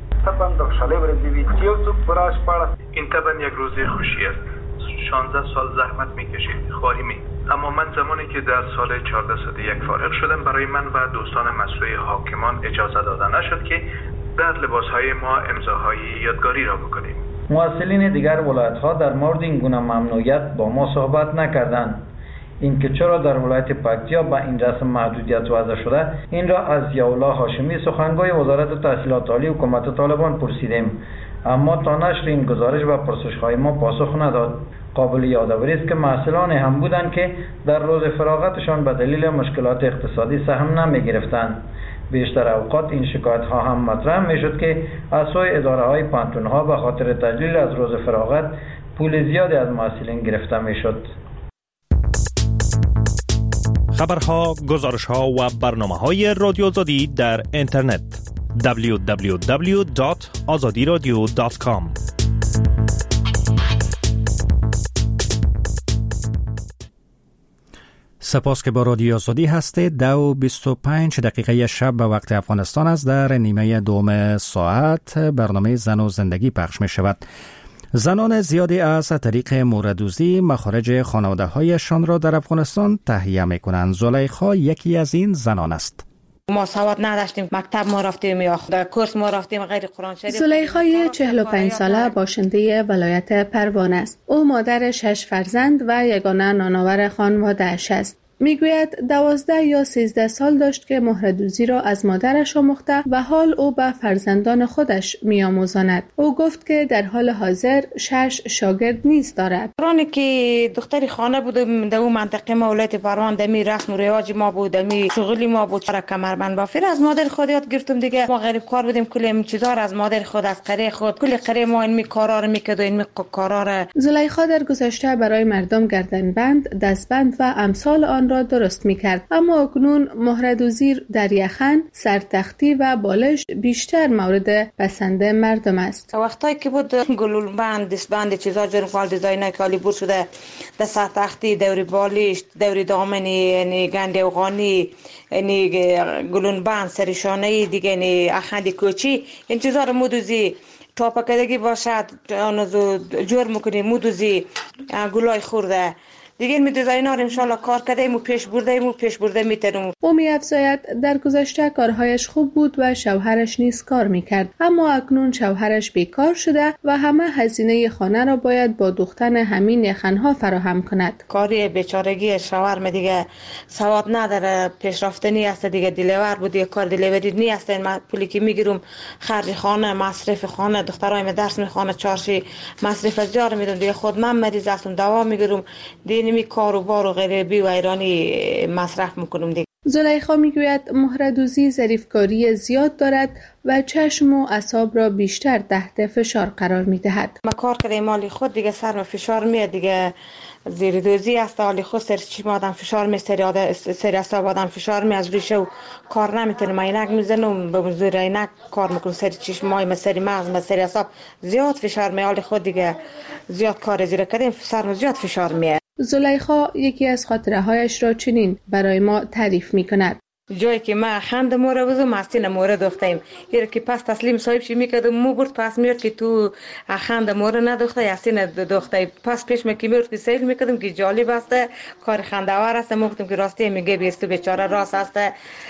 Speaker 16: این طبعا یک روز خوشی است. 16 سال زحمت میکشید، خواهی می. اما من زمانی که در سال 1401 فارغ شدم، برای من و دوستان مسئول حاکمان اجازه داده نشد که در لباسهای ما امضاهای یادگاری را بکنیم.
Speaker 10: محصلین دیگر ولایت‌ها در مورد این گونه ممنوعیت با ما صحبت نکردند. اینکه چرا در ولایت پکتیا با این رسم محدودیت وضع شده، این را از ضیاءالله هاشمی سخنگوی وزارت تحصیلات عالی حکومت طالبان پرسیدیم، اما تا نشر این گزارش و پرسش‌های ما پاسخ نداد. قابل یادآوری است که محصلان هم بودند که در روز فراغتشان به دلیل مشکلات اقتصادی سهم نمی‌گرفتند. بیشتر اوقات این شکایت‌ها هم مطرح می‌شد که از سوی اداره‌های پانتون‌ها به خاطر تجلیل از روز فراغت پول زیادی از محصلین گرفته می‌شد.
Speaker 4: خبرها، گزارش‌ها و برنامه‌های رادیو آزادی در اینترنت www.azadiradio.com.
Speaker 1: سپاس که با رادیو آزادی هستید. 2:25 شب به وقت افغانستان است. در نیمه دوم ساعت برنامه زن و زندگی پخش می شود. زنان زیادی از طریق موردوزی مخارج خانواده هایشان را در افغانستان تهیه می کنند. زلیخا یکی از این زنان است.
Speaker 3: ما سواد نداشتیم، مکتب ما رفتیم یا در کورس ما رفتیم غیر قرآن شریف.
Speaker 18: زلیخای 45 ساله باشنده ولایت پروان است. او مادر 6 فرزند و یگانه نانآور خانواده اش است. میگوید 12 یا 13 سال داشت که مهردوزی را از مادرش آموخته و حال او به فرزندان خودش میآموزاند. او گفت که در حال حاضر 6 شاگرد نیز دارد.
Speaker 3: قرآنی که دختری خانه بود در اون منطقه ما ولایت پروان، دمی رسم و رواج ما بود، دمی شغلی ما بود. برای کمربند بافی از مادر خود یاد گرفتم دیگه. ما غریب کار بودیم، کلی این چیزا از مادر خود، از قره خود، کلی قره ما این کارا رو میکرد و این کارا رو.
Speaker 18: زلیخا در گذشته برای مردم گردنبند، دستبند و امثال آن را درست میکرد، اما اکنون مهردوزی در یخن، سرتختی و بالش بیشتر مورد پسند مردم است.
Speaker 3: وقتایی که بود گلولبند، دستبند، چیزا جرفال دیزاینای کالی بور شده، در سرتختی، دوری بالش، دوری دامنی، یعنی گنده افغانی، یعنی گلولبند، سرشانه دیگه، یعنی اخندی کوچی، این چیزا رو مودوزی تاپکدگی باشد، آنو جور میکنی مودوزی گلای خورده دیگه می دیزاینر ان شاء الله کار کردیم و پیش برده میتونیم.
Speaker 18: او می‌افزاید در گذشته کارهایش خوب بود و شوهرش نیز کار میکرد، اما اکنون شوهرش بیکار شده و همه هزینه خانه را باید با دوختن همین یخنها فراهم کند.
Speaker 3: کاری بیچارگی شوهر دیگه سواد نداره، پیشرفتنی است دیگه، دیلیور بود دیگه، کار دیلیوری نیست. من پولی که میگیرم خرج خانه، مصرف خانه، دخترایم درس میخوانه، چارشی مصرف از جار میدم دیگه. خود من مریض هستم، دوا میگیرم دیگه، نمی کاروبار و غیره و ایرانی مصرف میکنم دیگه.
Speaker 18: زلیخا میگوید مهردوزی ظریفکاری زیاد دارد و چشم و اعصاب را بیشتر تحت فشار قرار میدهد.
Speaker 3: ما کار کردیم مالی خود دیگه سر فشار میاد دیگه، زیر دوزی است، حالی خود سر چشم آدم فشار می، سر اعصاب آدم فشار می، از ریشه و کار نمیتونم، عینک میزنم به زور عینک کار میکنم، سر چشم مای، سر مغز، سر اعصاب زیاد فشار می، حالی خود دیگه زیاد کار زیر کردیم، سر زیاد فشار میاد.
Speaker 18: زلیخا یکی از خاطره هایش را چنین برای ما تعریف می کند.
Speaker 3: جایی که ما خند موره بزم مستین موره دختیم، یه که پس تسلیم صاحب شی میکردم مو برد پس میاد که تو خند موره ندخته یستین دخته، پس پیش مکی میاد که سیل میکردم که جالب است، کار خنده‌آور است. گفتم که راستی میگه بیست بیچاره راست است،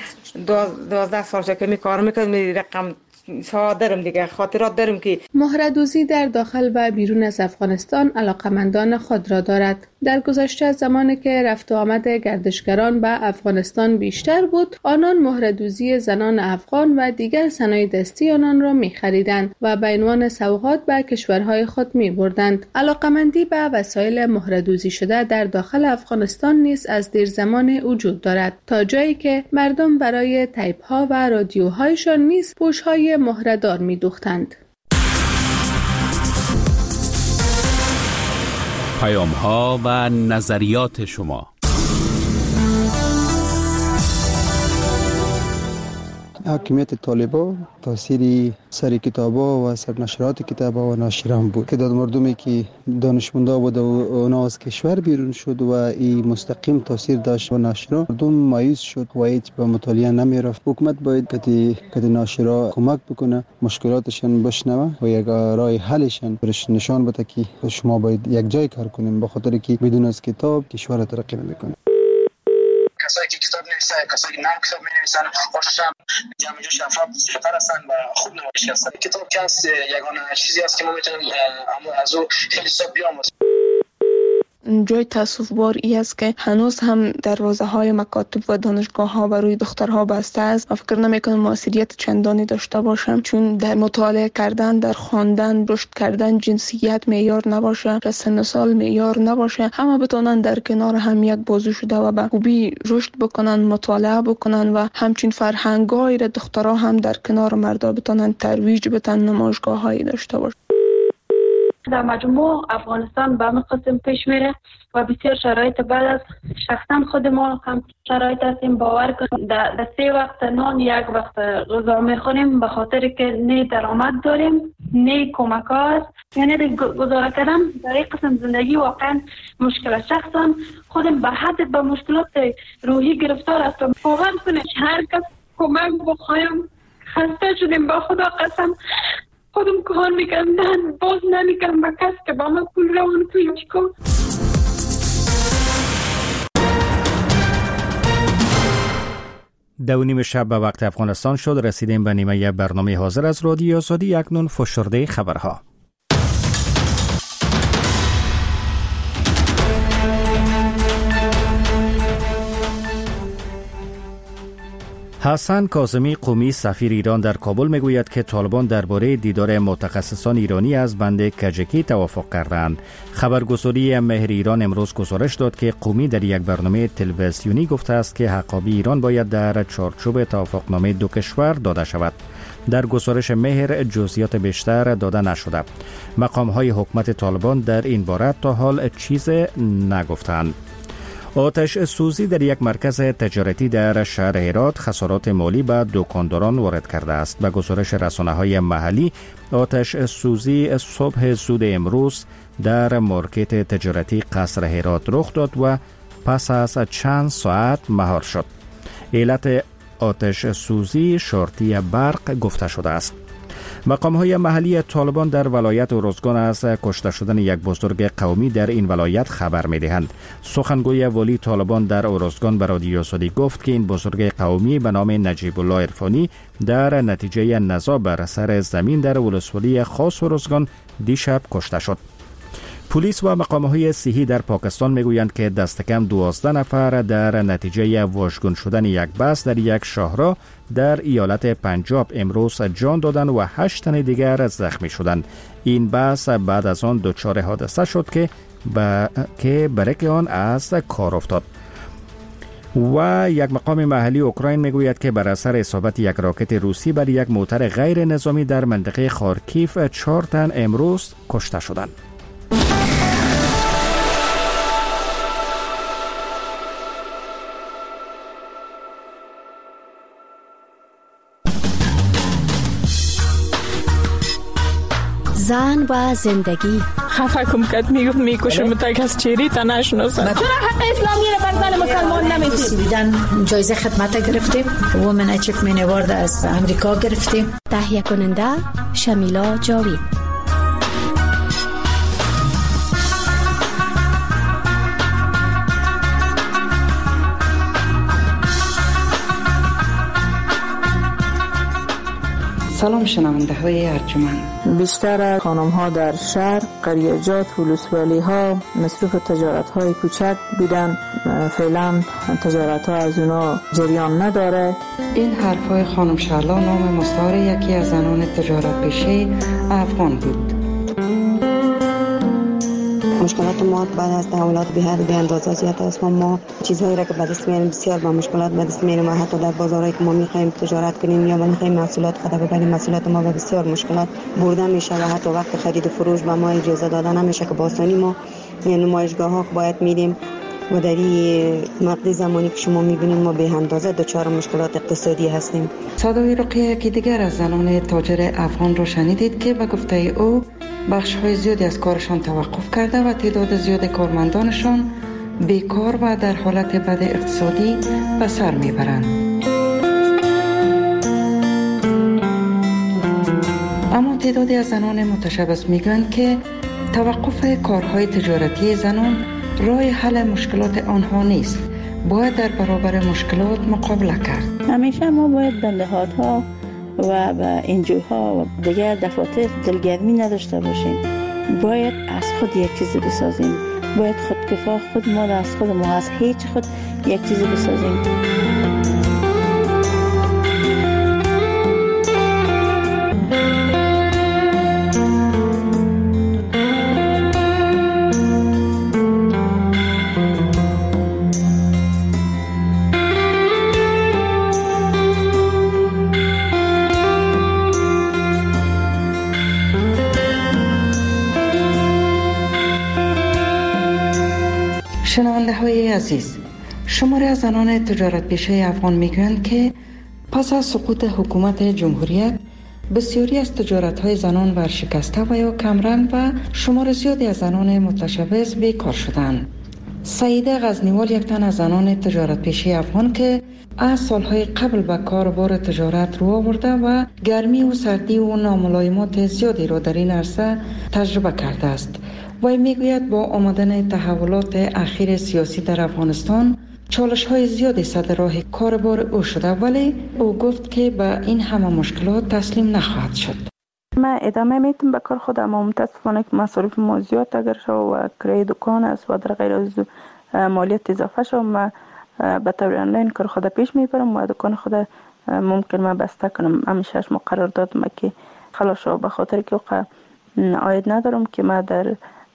Speaker 3: 12 سال که می کار میکردم، رقم دارم دیگه، خاطرات دارم که
Speaker 18: مهردوزی در داخل و بیرون از افغانستان علاقمندان خود را دارد. در گذشته زمانی که رفت و آمد گردشگران به افغانستان بیشتر بود، آنان مهردوزی زنان افغان و دیگر صنایع دستی آنان را می خریدند و به عنوان سوغات به کشورهای خود می بردند. علاقمندی به وسایل مهردوزی شده در داخل افغانستان نیز از دیر زمان وجود دارد، تا جایی که مردم برای تیپ ها و رادیوهایشان نیز پوشهای مهردار می دوختند.
Speaker 19: پیام ها و نظریات شما.
Speaker 20: حاکمیت طالبان تاثیر سر کتابا و سرنشرات کتابا و ناشران بود که داد مردمی که دانشمندا بود و اونا از کشور بیرون شد و این مستقیم تاثیر داشت و ناشران مردم مایوس شد و هیچ به مطالعه نمی رفت. حکومت باید که ناشرا کمک بکنه، مشکلاتشان بشنوه و یک راه حلشان برش نشان بده که شما باید یک جای کار کنیم، به خاطر که بدون از کتاب کشور ترقی نمیکنه.
Speaker 21: کسایی که کتاب نویسن، کسایی که نام کتاب می‌نویسن، خوششم جمع جوش افراد سفر هستن و خوب نمایش هستن. کتاب که هست یگانه چیزی است که ما میتونیم از او خیلی صاحب بیاموزیم.
Speaker 22: جای تأسف بار ای است که هنوز هم دروازه های مکاتب و دانشگاه ها بروی دخترها بسته است و فکر نمی کنم موثریت چندانی داشته باشم، چون در مطالعه کردن، در خواندن، رشد کردن جنسیت معیار نباشه، سن و سال معیار نباشه، همه بتونن در کنار هم یک بازو شده و به خوبی رشد بکنن، مطالعه بکنن و همچین فرهنگای را دخترها هم در کنار مردا بتونن ترویج بدن، نمایشگاه هایی داشته باشه.
Speaker 6: در مجموع افغانستان به همین قسم پیش میره و بسیار شرایط بعد از شخصا خود ما هم شرایط هستیم. باور کنیم در 3 وقت نان 1 وقت غذا میخوریم به خاطر که نه درآمد داریم نه کمک هست. یعنی گزاره کردن در این قسم زندگی واقعا مشکل. شخصا خودم به حد به مشکلات روحی گرفتار هستم. باور کنید هر کس کمک بخوایم خسته شدیم. با خدا قسم خودم کار میکنم باز نمیکنم با کس که با من پول روان پیش کن.
Speaker 1: دو نیم شب به وقت افغانستان شد. رسیدیم به نیمه برنامه حاضر از رادیو آزادی. اکنون فشرده خبرها. حسن کاظمی قومی سفیر ایران در کابل میگوید که طالبان درباره دیدار متخصصان ایرانی از بند کجکی توافق کردند. خبرگزاری مهر ایران امروز گزارش داد که قومی در یک برنامه تلویزیونی گفته است که حقابی ایران باید در چارچوب توافقنامه دو کشور داده شود. در گزارش مهر جزئیات بیشتر داده نشده. مقام‌های حکومت طالبان در این باره تا حال چیز نگفتند. آتش سوزی در یک مرکز تجارتی در شهر هرات خسارات مالی به دکانداران وارد کرده است. به گزارش رسانه‌های محلی، آتش سوزی صبح زود امروز در مارکت تجارتی قصر هرات رخ داد و پس از چند ساعت مهار شد. علت آتش سوزی شورتی برق گفته شده است. مقام‌های محلی طالبان در ولایت ارزگان از کشته شدن یک بزرگ قومی در این ولایت خبر می‌دهند. سخنگوی والی طالبان در ارزگان به رادیو آزادی گفت که این بزرگ قومی به نام نجیب الله عرفانی در نتیجه نزاع بر سر زمین در ولسوالی خاص ارزگان دیشب کشته شد. پلیس و مقام‌های صحی در پاکستان میگویند که دست کم 12 نفر در نتیجه واژگون شدن یک بس در یک شاهراه در ایالت پنجاب امروز جان دادند و 8 تن دیگر زخمی شدند. این بس بعد از آن دچار حادثه شد که برک آن از کار افتاد. و یک مقام محلی اوکراین میگوید که بر اثر اصابت یک راکت روسی بر یک موتر غیر نظامی در منطقه خارکیف 4 تن امروز کشته شدند.
Speaker 7: زن و زندگی
Speaker 22: خفه کم کد میگفت میکشم تک از چیری تا نشناسن.
Speaker 7: چرا حق اسلامی رو بر زن مسلمان نمیدید؟ جایزه خدمت گرفتیم. وومن اچیومنت اوارد از امریکا گرفتیم. تهیه کننده شمیلا جاوید.
Speaker 23: سلام شنونده های ارجمند.
Speaker 22: بیشتر خانم ها در شهر، قریجات، ولسوالی ها مصروف تجارت های کوچک بودن. فعلا تجارت ها از اونا جریان نداره.
Speaker 23: این حرف های خانم شعلا نام مستعار یکی از زنان تجارت پیشه افغان بود.
Speaker 24: مشکلات ما بعد از تحولات به حد اندازه زیاد است. ما چیزهایی را که به دست میاریم بسیار با مشکلات به دست میاریم و حتی در بازارهایی که ما میخوایم تجارت کنیم یا بخوایم محصولات خود ببریم محصولات ما به بسیار مشکلات برده میشه و حتی وقت خرید و فروش به ما اجازه داده نمیشه که با آسانی ما نمایشگاه ها باید میریم و در این مقطع زمانی که شما میبینید ما به اندازه دچار مشکلات اقتصادی هستیم.
Speaker 23: صدای رقیه که دیگر از زنان تاجر افغان رو شنیدید که به گفته او بخش‌های زیادی از کارشان توقف کرده و تعداد زیاد کارمندانشان بیکار و در حالت بد اقتصادی به سر میبرند. اما تعدادی از زنان متشبث میگویند که توقف کارهای تجارتی زنان راه حل مشکلات آنها نیست. باید در برابر مشکلات مقابله کرد.
Speaker 22: همیشه ما باید به نهادها و به انجوها و دیگر دفاتر دلگرمی نداشته باشیم. باید از خود یک چیزی بسازیم. باید خودکفا خود ما از خود ما از هیچ خود یک چیزی بسازیم.
Speaker 23: شنونده های عزیز، شماری از زنان تجارت پیشه افغان میگویند که پس از سقوط حکومت جمهوریت بسیاری از تجارت‌های زنان ورشکسته و یا کمرنگ و شمار زیادی از زنان متشبث بیکار شدند. سعیده غزنیوال یک تن از زنان تجارت پیشه افغان که از سالهای قبل به کاربار تجارت رو آورده و گرمی و سردی و ناملایمات زیادی را در این عرصه تجربه کرده است. وی میگوید با آمدن تحولات اخیر سیاسی در افغانستان چالش‌های زیادی سد راه کاربار او شده، ولی او گفت که به این همه مشکلات تسلیم نخواهد شد.
Speaker 2: من ادامه میتونم به کار خودم، اما متاسفانه که مصارف ما زیاد اگر شد و کرایه دکان است و در غیر از مالیات اضافه شد، من به طور آنلاین کار خود پیش میبرم و دکان خود ممکن من بسته کنم. همیشه ما قرار دادم که خلاص شد، به خاطر که عاید ندارم که من در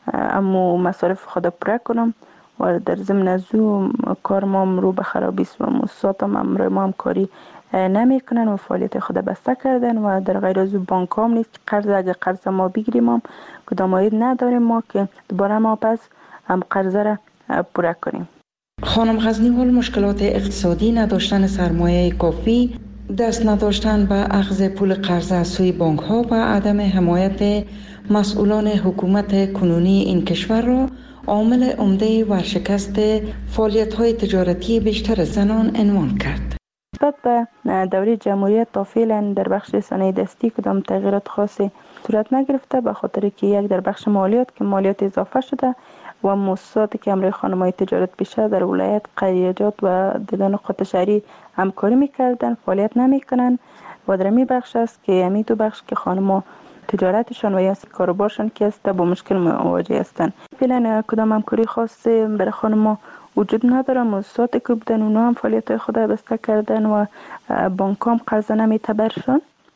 Speaker 2: امو مصارف خود پره کنم و در ضمن از او کار ما رو به خرابی است و مؤسسات امروی ما هم کاری نمی کنن و فعالیت خود بسته کردن و در غیر از او بانک هم نیست که اگر قرض ما بگیریم هم کدام عاید نداریم ما که دوباره ما پس هم قرض را پره کنیم.
Speaker 23: خانم غزنیوال مشکلات اقتصادی، نداشتن سرمایه کافی، دست نداشتن به اخذ پول قرض از سوی بانک ها و عدم حمایت مسئولان حکومت کنونی این کشور را عامل عمده ورشکست فعالیت‌های تجارتی بیشتر زنان عنوان کرد.
Speaker 2: نسبت به دوره جمهوریت تا فعلا در بخش صنایع دستی کدام تغییرات خاصی صورت نگرفته، به خاطر که یک در بخش مالیات که مالیات اضافه شده و مؤسساتی که امروی خانم‌های تجارت پیشه در ولایت، قریجات و دیگر نقاط شهری همکاری می‌کردن فعالیت نمی‌کنن و در می بخش است که همین دو بخش که خانم‌ها تجارتشان و یا کاروبارشان که است با مشکل مواجه هستند. فعلا کدام همکاری خاصی برای خانم‌ها وجود نداره. مؤسساتی که بودن اونا هم فعالیت خود بسته کردن و بانک هم قرض نمیتبرشن.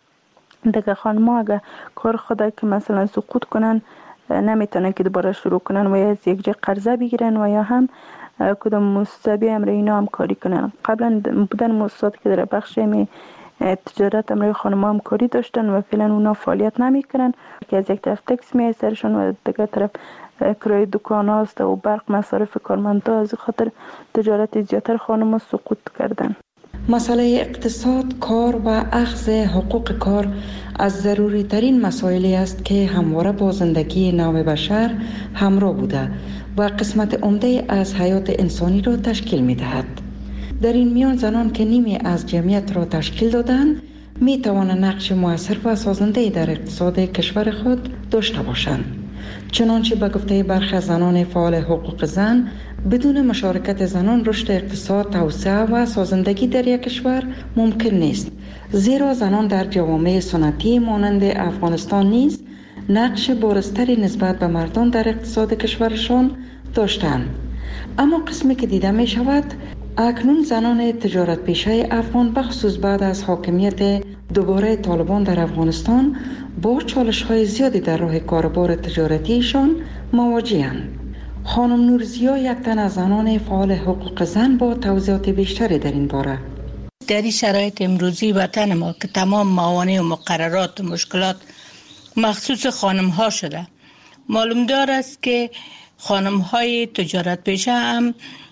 Speaker 2: دیگه خانم‌ها اگر کار خود که مثلا سقوط کنن نمیتونن که دوباره شروع کنن و یا از یک جای قرضه بگیرن و یا هم کدام مؤسسه بی امر اینا هم کاری کنن. قبلا بودن مؤسساتی که در بخش تجارت امروی خانم‌ها هم کاری داشتن و فعلا اونا فعالیت نمیکنن که از یک طرف تکس می سرشون و دیگه طرف کرایه دکان هاست و برق مصارف کارمندا، از خاطر تجارت زیاتر خانم‌ها سقوط کردن.
Speaker 23: مسئله اقتصاد، کار و اخذ حقوق کار از ضروری ترین مسائلی است که همواره با زندگی نوع بشر همراه بوده و قسمت عمده از حیات انسانی را تشکیل می دهد. در این میان زنان که نیمی از جمعیت را تشکیل دادند می توانند نقش مؤثر و سازنده در اقتصاد کشور خود داشته باشند. چنانچه به گفته برخی زنان فعال حقوق زن، بدون مشارکت زنان رشد اقتصاد، توسعه و سازندگی در یک کشور ممکن نیست، زیرا زنان در جوامع سنتی مانند افغانستان نیز نقش بارزتری نسبت به مردان در اقتصاد کشورشان داشتند. اما قسمی که دیده می شود اکنون زنان تجارت پیشه افغان بخصوص بعد از حاکمیت دوباره طالبان در افغانستان با چالش‌های زیادی در راه کاربار تجارتیشان مواجه‌اند. خانم نورزیا یک تن از زنان فعال حقوق زن با توضیحات بیشتری در این باره.
Speaker 9: در این شرایط امروزی وطن ما که تمام موانع و مقررات و مشکلات مخصوص خانم ها شده، معلوم دار است که خانم های تجارت پیشه هم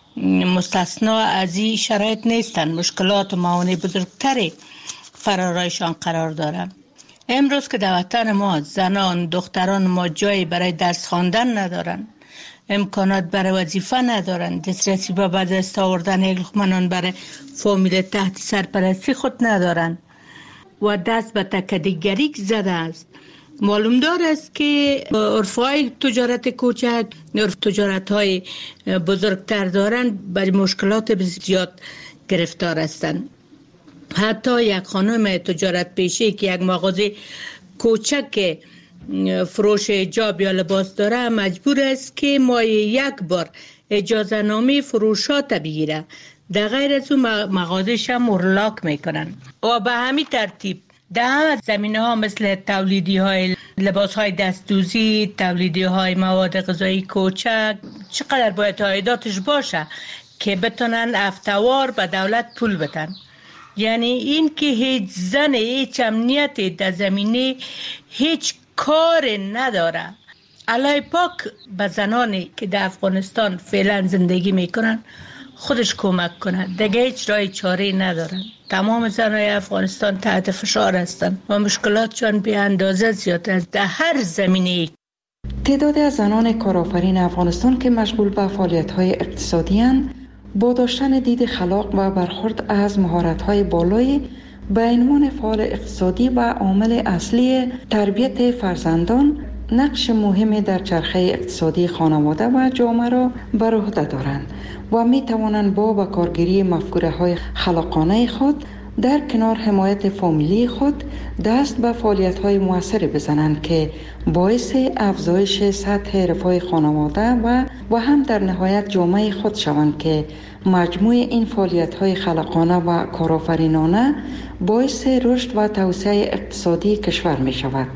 Speaker 9: مستثنا از این شرایط نیستند. مشکلات و موانع بزرگتری فرارایشان قرار دارند. امروز که در وطن ما زنان، دختران ما جایی برای درس خواندن ندارند، امکانات برای وظیفه ندارند، دسترسی به به دست آوردن یک لقمه نان برای فامیل تحت سرپرستی خود ندارند و دست به تکدیگری زده است. معلوم دار است که عرفهای تجارت کوچک، تجارت های بزرگتر دارند، برای مشکلات زیاد گرفتار هستند. حتی یک خانم تجارت پیشه که یک مغازه کوچک فروش حجاب یا لباس داره مجبور است که ماهی یک بار اجازه نامه فروشات بگیره، در غیر از اون مغازه‌ش هم اغلاق میکنن. و به همین ترتیب در زمینه ها مثل تولیدی های لباس های دستدوزی، تولیدی های مواد غذایی کوچک، چقدر باید عایداتش باشه که بتونن افتوار به دولت پول بدن. یعنی این که هیچ زن هیچ امنیت در زمینه هیچ کار نداره، الله پاک به زنانی که در افغانستان فعلا زندگی میکنن خودش کمک کنه. دیگه هیچ راه چاره ندارن. تمام زنای افغانستان تحت فشار هستند و مشکلاتشان به اندازه زیاد است در هر زمینه‌ای.
Speaker 23: تعدادی از زنان کارآفرین افغانستان که مشغول به فعالیت‌های اقتصادی اند با داشتن دید خلاق و برخورد از مهارت‌های بالایی به عنوان فعال اقتصادی و عامل اصلی تربیت فرزندان نقش مهمی در چرخه اقتصادی خانواده و جامعه را بر عهده دارند و می توانند با کارگیری مفکوره‌های خلاقانه خود در کنار حمایت فامیلی خود دست به فعالیت‌های موثر بزنند که باعث افزایش سطح رفاه خانواده و هم در نهایت جامعه خود شوند که مجموع این فعالیت‌های خلاقانه و کارآفرینانه باعث رشد و توسعه اقتصادی کشور می شود.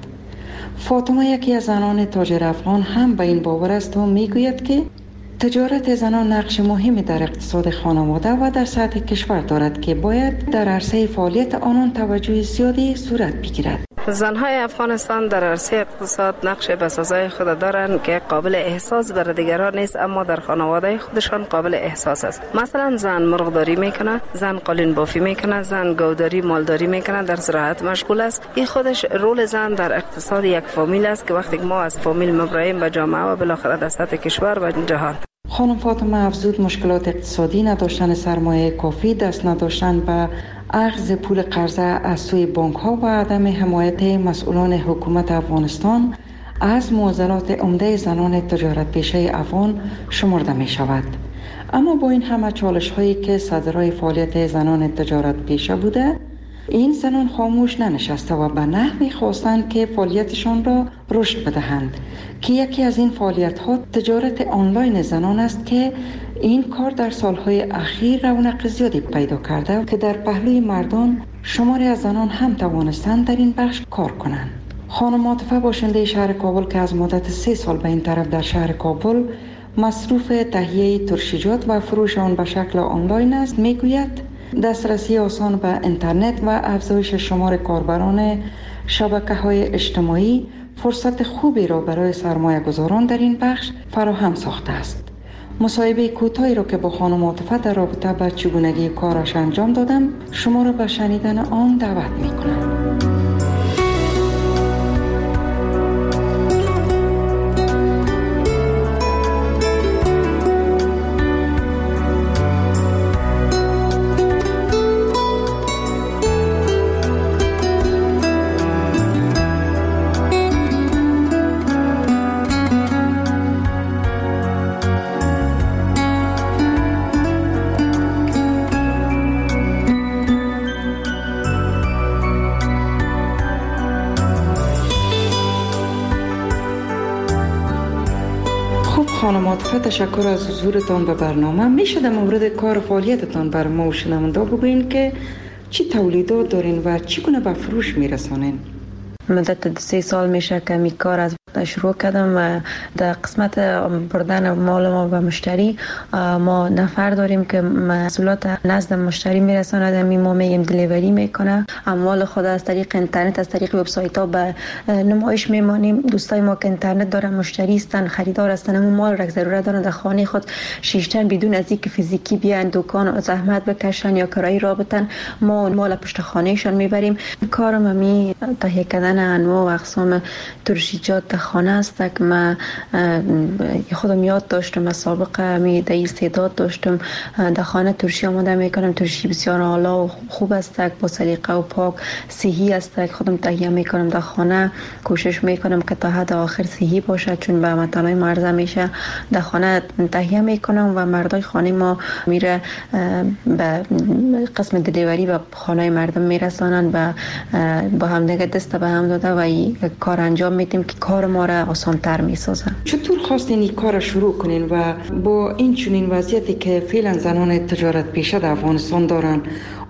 Speaker 23: فاطمه یکی از زنان تاجر افغان هم به این باور است و میگوید که تجارت زنان نقش مهمی در اقتصاد خانواده و در سطح کشور دارد که باید در عرصه فعالیت آنان توجه زیادی صورت بگیرد.
Speaker 11: زنهای افغانستان در عرصه اقتصاد نقش بسازای خود دارند که قابل احساس بر دیگران نیست، اما در خانواده خودشان قابل احساس است. مثلا زن مرغداری میکنه، زن قالین بافی میکنه، زن گوداری مالداری میکنه، در زراعت مشغول است. این خودش رول زن در اقتصاد یک فامیل است که وقتی ما از فامیل مبراییم به جامعه و بالاخره در سطح کشور و جهان.
Speaker 23: خانم فاطمه افزود مشکلات اقتصادی، نداشتن سرمایه کافی، دست نداشتن به اخذ پول قرضه از سوی بانک ها و عدم حمایت مسئولان حکومت افغانستان از معضلات عمده زنان تجارت پیشه افغان شمرده می شود. اما با این همه چالش هایی که صدرای فعالیت زنان تجارت پیشه بوده، این زنان خاموش ننشسته و به نحوی خواستند که فعالیتشان را رشد بدهند که یکی از این فعالیت ها تجارت آنلاین زنان است که این کار در سالهای اخیر رونق زیادی پیدا کرده که در پهلوی مردان شماری از زنان هم توانستند در این بخش کار کنند. خانم عاطفه باشنده شهر کابل که از مدت 3 سال به این طرف در شهر کابل مصروف تهیه ترشیجات و فروش آن به شکل آنلاین است میگوید دسترسی آسان به اینترنت و افزایش شمار کاربران شبکه‌های اجتماعی فرصت خوبی را برای سرمایه گذاران در این بخش فراهم ساخته است. مصاحبه کوتاهی را که با خانم عاطفه در رابطه با چگونگی کارش انجام دادم شما را به شنیدن آن دعوت می‌کنم. خانم عاطفه تشکر از حضورتان به برنامه. میشه در مورد کار و فعالیتتان بر ما و شنونده بگوین که چی تولیدات دارین و چگونه به فروش میرسانین؟
Speaker 11: مدت 3 سال میشه که می کار از شروع کردم و در قسمت بردن مال ما به مشتری ما نفر داریم که محصولات نزد مشتری میرساند. ما میگیم دلیوری میکنه. اموال خود از طریق اینترنت از طریق وبسایت ها به نمایش میمانیم. دوستای ما که اینترنت دارن، مشتری هستن، خریدار هستن، اون مال را ضرورت دارن در خانه خود شیشتن بدون از اینکه فیزیکی بیان دکان زحمت بکشن یا کرایه را بدن، ما اون مال پشت خانهشان میبریم. کارم می تهیه کردن انواع و اقسام ترشیجات خانه است که من خودم یاد داشتم. از سابقه می در استعداد داشتم در خانه ترشی آماده میکنم. ترشی بسیار عالی و خوب است، با سلیقه و پاک صحی است. خودم تهیه میکنم در خانه. کوشش میکنم که تا حد آخر صحی باشه، چون به متنای مرزه میشه. در خانه تهیه میکنم و مردای خانه ما میره به قسم دلیوری و خانه مردم میرسانن و با هم دیگه دست به هم داده و کار انجام میدیم که کار ما را آسان‌تر میسازن.
Speaker 23: چطور خواستین این کار شروع کنین و با این چنین وضعیتی که فعلا زنان تجارت پیشه در افغانستان دارن،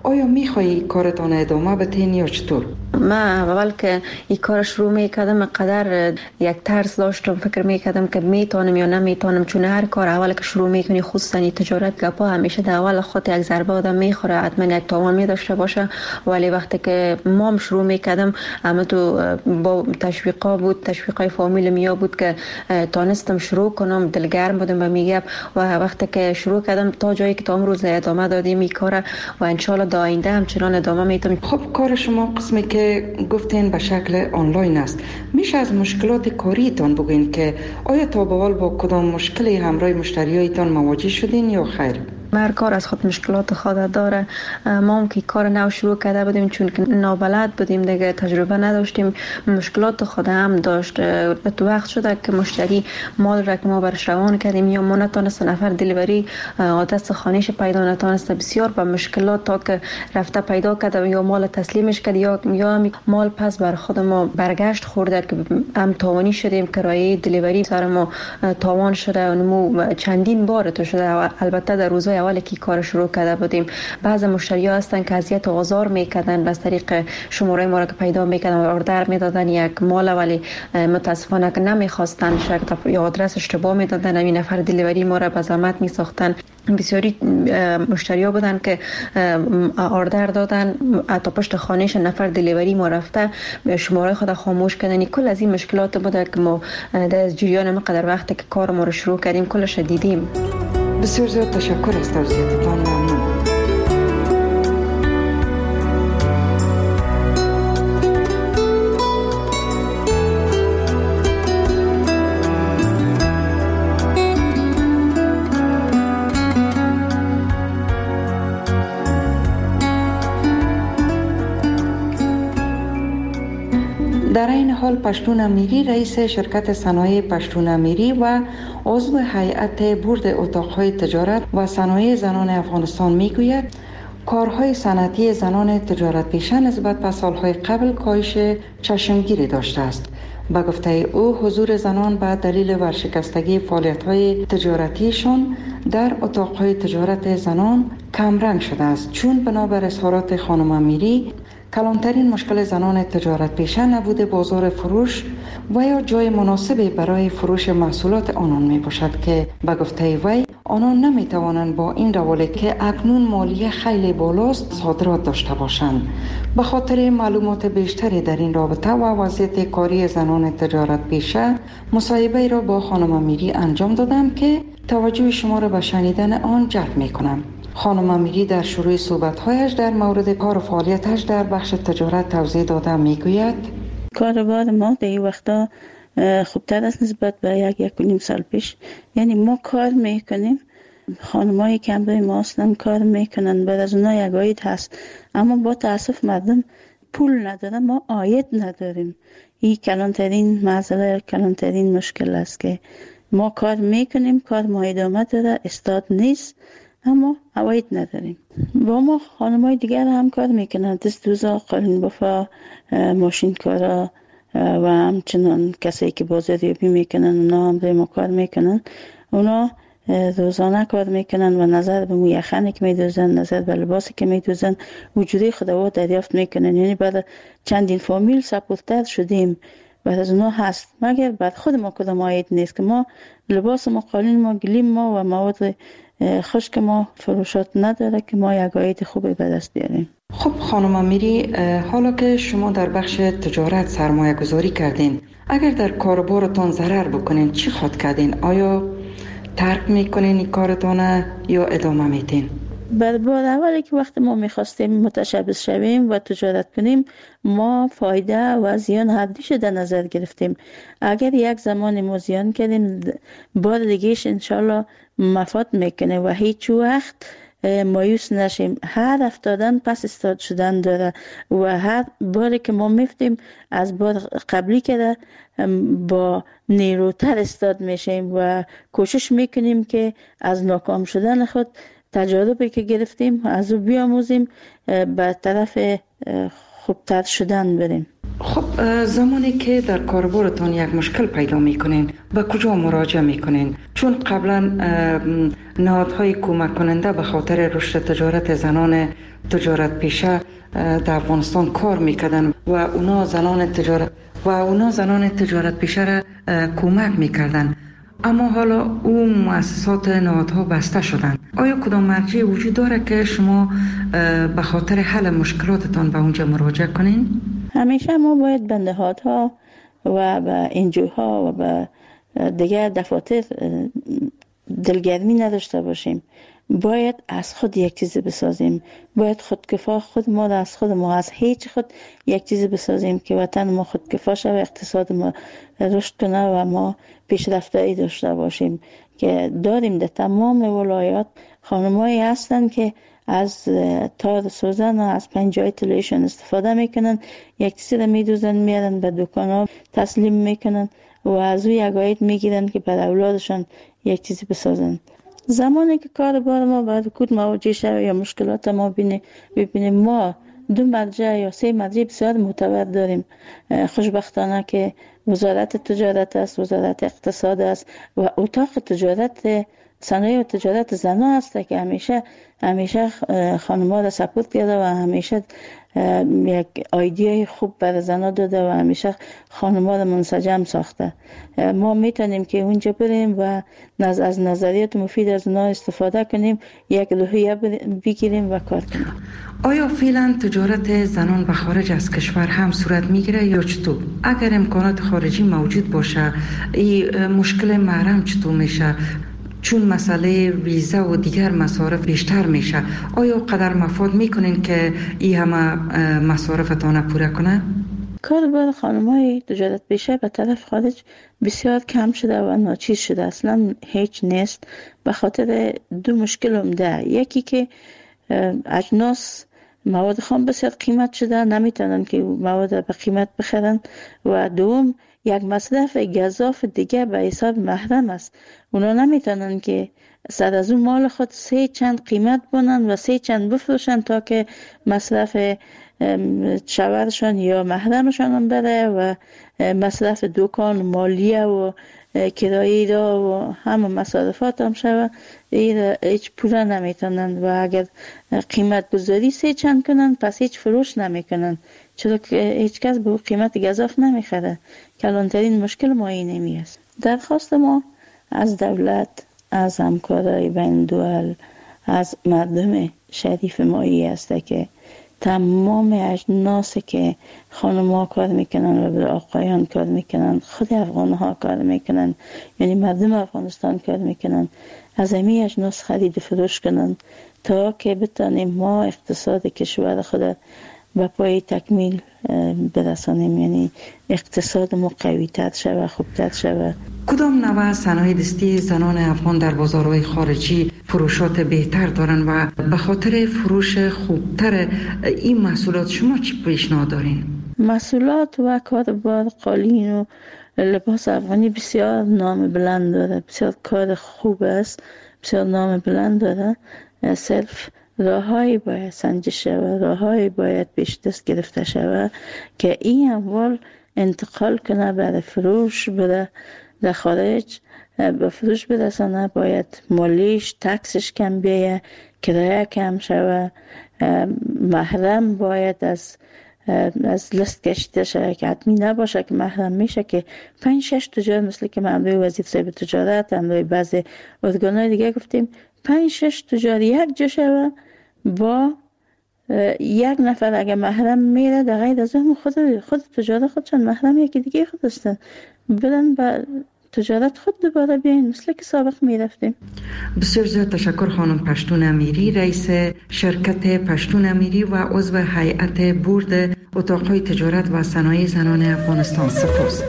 Speaker 23: آیا میخوایی کارتان ادامه بدین یا چطور؟
Speaker 11: من اول که این کار شروع میکردم قدر یک ترس داشتم، فکر میکردم که میتونم یا نمیتونم، چون هر کار اول که شروع میکنی خصوصا تجارت گپا همیشه در اول خود یک ضربه آدم میخوره، حتما یک تاوان میداشته باشه. ولی وقتی که مام شروع میکردم اما تو با تشویقا بود، تشویقای فامیل میا بود که تانستم شروع کنم، دلگرم بودم به میگم و وقتی که شروع کردم تا جایی که تا امروز ادامه دادیم این کار و ان شاء الله آینده همچنان ادامه میدم.
Speaker 23: خب کار شما قسمی که گفتین به شکل آنلاین است، میشه از مشکلات کاریتان بگین که آیا تا به حال با کدام مشکلی همراه مشتریایتان مواجه شدین یا خیر؟
Speaker 11: هر کار از خود مشکلات خود داره. ما هم که کار نو شروع کرده بودیم چون که نابلد بودیم دیگه، تجربه نداشتیم، مشکلات خود هم داشت. تو وقت شده که مشتری مال را که ما برش روان کردیم یا ما نتونست نفر دلیوری آدرس خانهش پیدا نتونست، بسیار با مشکلات تا که رفته پیدا کرده یا مال تسلیمش کرد یا مال پس بر خود ما برگشت خورده که هم تاوانی شدیم، کرایه دلیوری سر ما تاوان شده و چندین بار تو شده. البته در روزهای اولی که کار شروع کرده بودیم بعضی مشتری‌ها هستن که اذیت و آزار میکردن، از طریق شماره ما را که پیدا میکردن و اوردر میدادن یک مال، ولی متاسفانه که نمیخواستن شرط یا آدرس اشتباه میدادن، همین نفر دلیوری ما را به زحمت میساختن. بسیاری مشتری‌ها بودن که اوردر دادن تا پشت خانهش نفر دلیوری ما رفته شماره خود خاموش کردن. کل از این مشکلات بوده که ما در جریان مقدار وقتی که کار ما رو شروع کردیم کلش دیدیم.
Speaker 23: بسیار زیاد تشکر از توضیحاتتان، ممنون. در این حال پشتون امیری رئیس شرکت صنایع پشتون امیری و عضو هیئت بورد اتاقهای تجارت و صنایع زنان افغانستان میگوید کارهای صنعتی زنان تجارت پیشه نسبت به سالهای قبل کاهش چشمگیری داشته است. به گفته او حضور زنان به دلیل ورشکستگی فعالیت‌های تجارتیشان در اتاقهای تجارت زنان کمرنگ شده است، چون بنابر اظهارات خانم امیری کلانترین مشکل زنان تجارت پیشه نبوده بازار فروش و یا جای مناسبی برای فروش محصولات آنان می باشد که به گفته وی آنان نمی توانند با این روال که اکنون مالیه خیلی بالاست صادرات داشته باشند. به خاطر معلومات بیشتری در این رابطه و وضعیت کاری زنان تجارت پیشه مصاحبه را با خانم امیری انجام دادم که توجه شما را به شنیدن آن جلب می کنم. خانم امیری در شروع صحبت‌هایش در مورد کار و فعالیتش در بخش تجارت توضیح داده میگوید
Speaker 9: کاروبار ما در این وقتا خوبتر است نسبت به یک و نیم سال پیش. یعنی ما کار میکنیم، خانمایی که همراه ما هستن کار میکنن، بعد از اونها یک عاید هست، اما با تاسف مردم پول ندارن، ما عاید نداریم. این کلانترین مسئله، کلانترین مشکل است که ما کار میکنیم، کار ما ادامه داره، استاد نیست، اما عواید نداریم. با ما خانمای دیگر هم کار میکنن، دست‌دوزا، قالین بافا، ماشین کارا و همچنان کسایی که بازاریابی میکنن اونا هم ما کار میکنن. اونا روزانه کار میکنن و نظر به یخنی که میدوزن، نظر به لباسی که میدوزن وجودی خودوا دریافت میکنن. یعنی بعد چندین فامیل سپورتر شدیم، بعد از اونا هست، مگر بعد خود ما کدام عاید نیست که ما لباس ما، قالین ما، گلیم ما و مواد خشک ما فروشات نداره که ما یک عاید خوبی به دست بیاریم.
Speaker 23: خب خانم امیری، حالا که شما در بخش تجارت سرمایه گذاری کردین، اگر در کاربارتان ضرر بکنین چی خواهد کردین؟ آیا ترک میکنین این کارتان یا ادامه میدین؟
Speaker 9: بار اولی که وقتی ما میخواستیم متشبث شویم و تجارت کنیم، ما فایده و زیان هر دوش در نظر گرفتیم. اگر یک زمان ما زیان کردیم، بار دیگهش انشالله مفاد میکنه و هیچ وقت مایوس نشیم. هر افتادن پس استاد شدن داره و هر باری که ما میفتیم از بار قبلی که با نیروتر استاد میشیم و کوشش میکنیم که از ناکام شدن خود تجربه که گرفتیم از او بیاموزیم، به طرف خوبتر شدن بریم.
Speaker 23: خب زمانی که در کاربارتان یک مشکل پیدا میکنین به کجا مراجعه میکنین؟ چون قبلا نهادهای کمک کننده به خاطر رشد تجارت زنان تجارت پیشه در افغانستان کار میکردن و اونا زنان تجارت پیشه را کمک میکردن، اما حالا اون مؤسسات نهادها بسته شدن. آیا کدام مرجع وجود داره که شما به خاطر حل مشکلاتتان به اونجا مراجعه کنین؟
Speaker 2: همیشه ما باید به نهادها و به انجوها و به دیگر دفاتر دلگرمی نداشته باشیم. باید از خود یک چیزی بسازیم. باید خودکفا خود ما از خود ما از هیچ خود یک چیزی بسازیم که وطن ما خودکفا شود، اقتصاد ما رشد کنه و ما پیشرفته‌ای داشته باشیم. که داریم در تمام ولایات خانمایی هستن که از تار سوزن و از پنجای طلایشون استفاده میکنن، یک چیزی را میدوزن میارن به دکان ها تسلیم میکنن و از او یک عاید میگیرن که بر اولادشان یک چیزی بسازن. زمانی که کار بار ما باید کود مواجه شد یا مشکلات ما ببینیم، ما 2 مرجع یا 3 مرجع بسیار معتبر داریم. خوشبختانه که وزارت تجارت است، وزارت اقتصاد است و اتاق تجارت صنایع و تجارت زنان است که همیشه خانم‌ها را سپورت کرده و همیشه یک ایده خوب برای زنان داده و همیشه خانم‌ها را منسجم ساخته. ما میتونیم که اونجا بریم و از نظریات مفید از اونها استفاده کنیم، یک روحیه بگیریم و کار کنیم.
Speaker 23: آیا فعلا تجارت زنان به خارج از کشور هم صورت میگیره یا چطور؟ اگر امکانات خارجی موجود باشه، این مشکل محرم چطور میشه؟ چون مسئله ویزا و دیگر مصارف بیشتر میشه، آیا قدر مفاد میکنین که این همه مصارفتان پوره کنه؟
Speaker 2: کار بار خانم‌های تجارت پیشه به طرف خارج بسیار کم شده و ناچیز شده، اصلا هیچ نیست. به خاطر 2 مشکل عمده. یکی که اجناس مواد خام بسیار قیمت شده، نمیتونن که مواد به قیمت بخرن، و دوم یک مصرف گزاف دیگه به حساب محرم است. اونا نمیتونن که سر از اون مال خود 3 چند قیمت بونن و 3 چند بفروشن تا که مصرف شوهرشان یا محرمشان بره و مصرف دکان، مالیه و کرایه دا و همه مصارفات هم شود. هیچ پوله نمیتونن و اگر قیمت گذاری 3 چند کنن پس هیچ فروش نمیکنن، چرا که هیچ کس به قیمت گزاف نمیخره. کلانترین مشکل ما اینمی است. درخواست ما از دولت، از همکارای بین دول، از مردم شریف مایی است که تمام اجناسی که خانم ها کار میکنن و آقایان کار میکنن، خود افغان ها کار میکنن، یعنی مردم افغانستان کار میکنن، از همین اجناس خرید و فروش کنن تا که بتانیم ما اقتصاد کشور خود به پای تکمیل برسانیم، یعنی اقتصاد ما قوی‌تر شود، خوبتر شود.
Speaker 23: کدام نوع صنایع دستی زنان افغان در بازارهای خارجی فروشات بهتر دارن و به خاطر فروش خوبتر این محصولات شما چی پیشنهاد دارین؟
Speaker 2: محصولات و کاربار قالین و لباس افغانی بسیار نام بلند داره، بسیار کار خوب است، بسیار نام بلند داره. صرف راههایی باید سنجش شود، راههایی باید پیش دست گرفته شود که این اموال انتقال کنه برای فروش بره در خارج، به فروش برسانه. باید مالیش، تکسش کم بیه، کرایه کم شود، محرم باید از لست کشیده شود که حتمی نباشه که محرم میشه که 5-6 تجار، مثل که مملوی وزیر صاحب تجارت، مملوی بعضی ارگانهای دیگه گفتیم 5-6 تجار یک جا شود با یک نفر اگه محرم میره، در غیر از اون خود تجارت خودشان محرم یکی دیگه خود هستن، برن با تجارت خود دوباره بیاین مثل که سابق میرفتیم.
Speaker 23: بسیار زیاد تشکر خانم پشتون امیری، رئیس شرکت پشتون امیری و عضو هیئت بورد اتاقهای تجارت و صنایع زنان افغانستان. سپاس.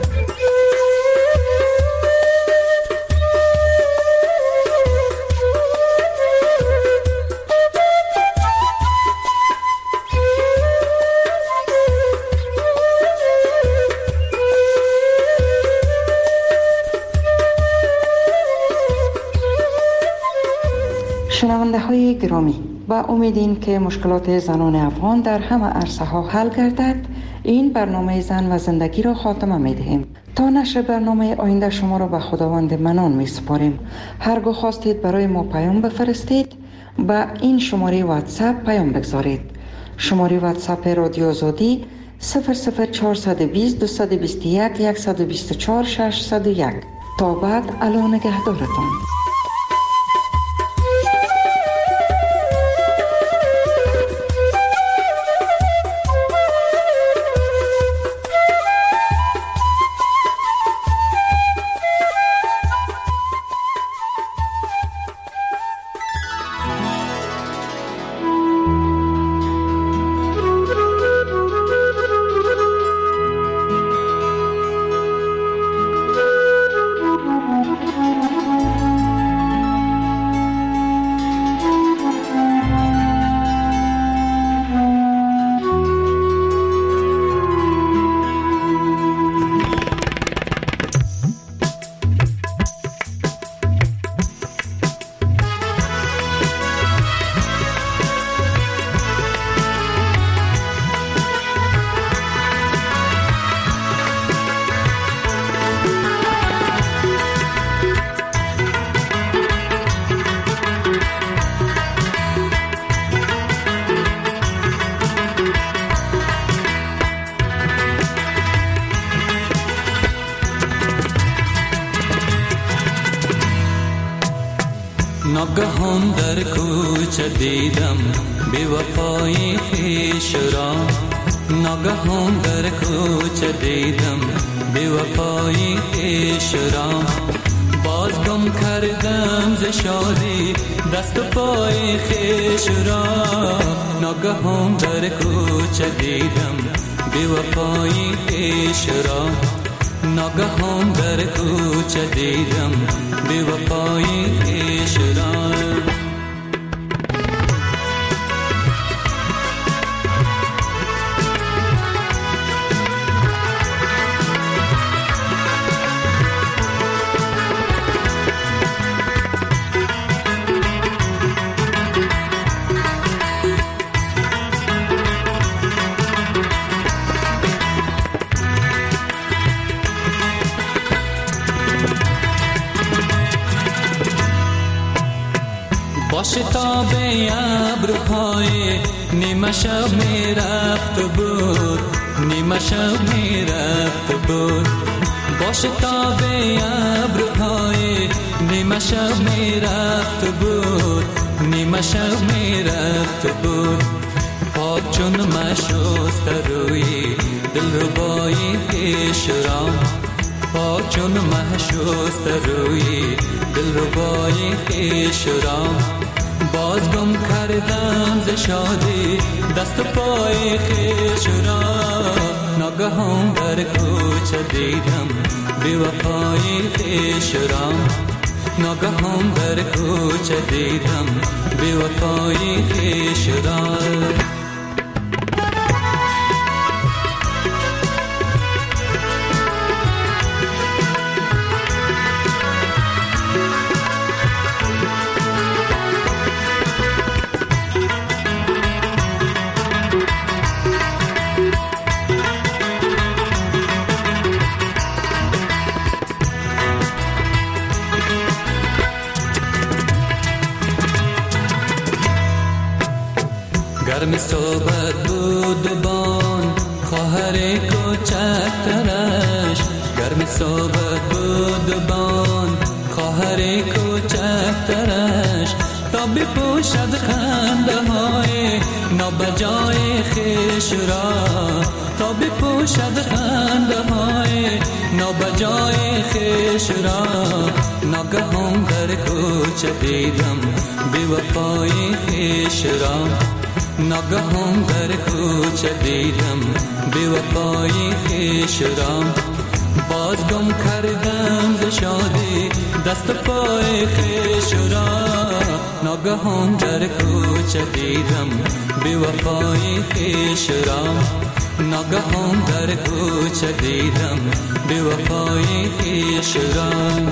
Speaker 23: شنونده های گرامی، با امید این که مشکلات زنان افغان در همه عرصه ها حل گردد، این برنامه زن و زندگی را خاتمه می دهیم. تا نشر برنامه آینده شما را به خداوند منان می سپاریم. هرگاه خواستید برای ما پیام بفرستید با این شماره واتساپ پیام بگذارید. شماره واتساپ رادیو آزادی 00420 221 124 601. تا بعد الا نگهدارتان.
Speaker 5: ناگهان در کوچه دیدم بی وفای خویش را. ناگهان در کوچه دیدم بی وفای خویش را. باز گم کردم ز شادی دست و پای خویش را. ناگهان در کوچه دیدم بی وفای خویش را. ناگهان در کوچه دیدم بی وفای خویش را. شتاب ابروهای نیمه شب می رفت بود. نیمه شب می رفت بود. با شتاب ابروهای نیمه شب می رفت بود. نیمه شب می رفت بود. پاک چون مشست روی دلربای خویش را. پاک چون مشست روی دلربای خویش را. باز گم کردم ز شادی دست و پای خویش را. ناگهان در کوچه دیدم بی وفای خویش را. ناگهان در کوچه دیدم بی وفای خویش را. گرم صحبت بود بان خواهر کوچکترش. گرم صحبت بود بان خواهر کوچکترش. تا بپوشد خنده های نابجای خویش را. تا بپوشد خنده های نابجای خویش را. ناگهان در کوچه دیدم بی وفای خویش را. ناگهان در کوچه دیدم بی وفای خویش را. باز گم کردم ز شادی دست پای خویش را. ناگهان در کوچه دیدم بی وفای خویش را. ناگهان در کوچه دیدم بی وفای خویش را.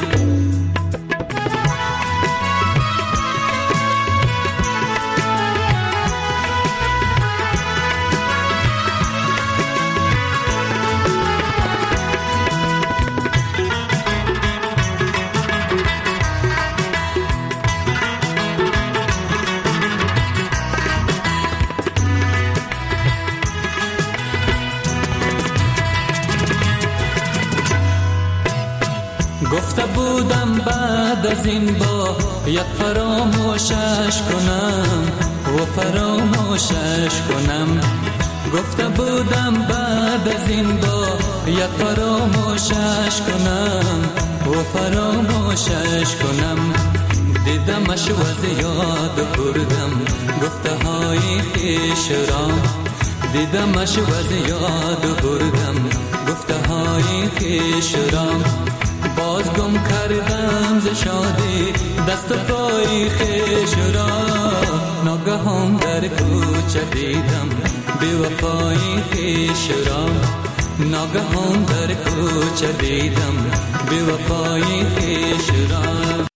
Speaker 5: بودم بعد از این با یک فراموشش کنم و فراموشش کنم. گفته بودم بعد از این با یک فراموشش کنم و فراموشش کنم. دیدمش و از یاد بردم گفته های خویش را. دیدمش و از یاد بردم گفته های خویش را. باز گم کردم ز شادی دست و پای خویش را. ناگهان در کوچه دیدم بی وفای خویش را. ناگهان در کوچه دیدم بی وفای خویش را.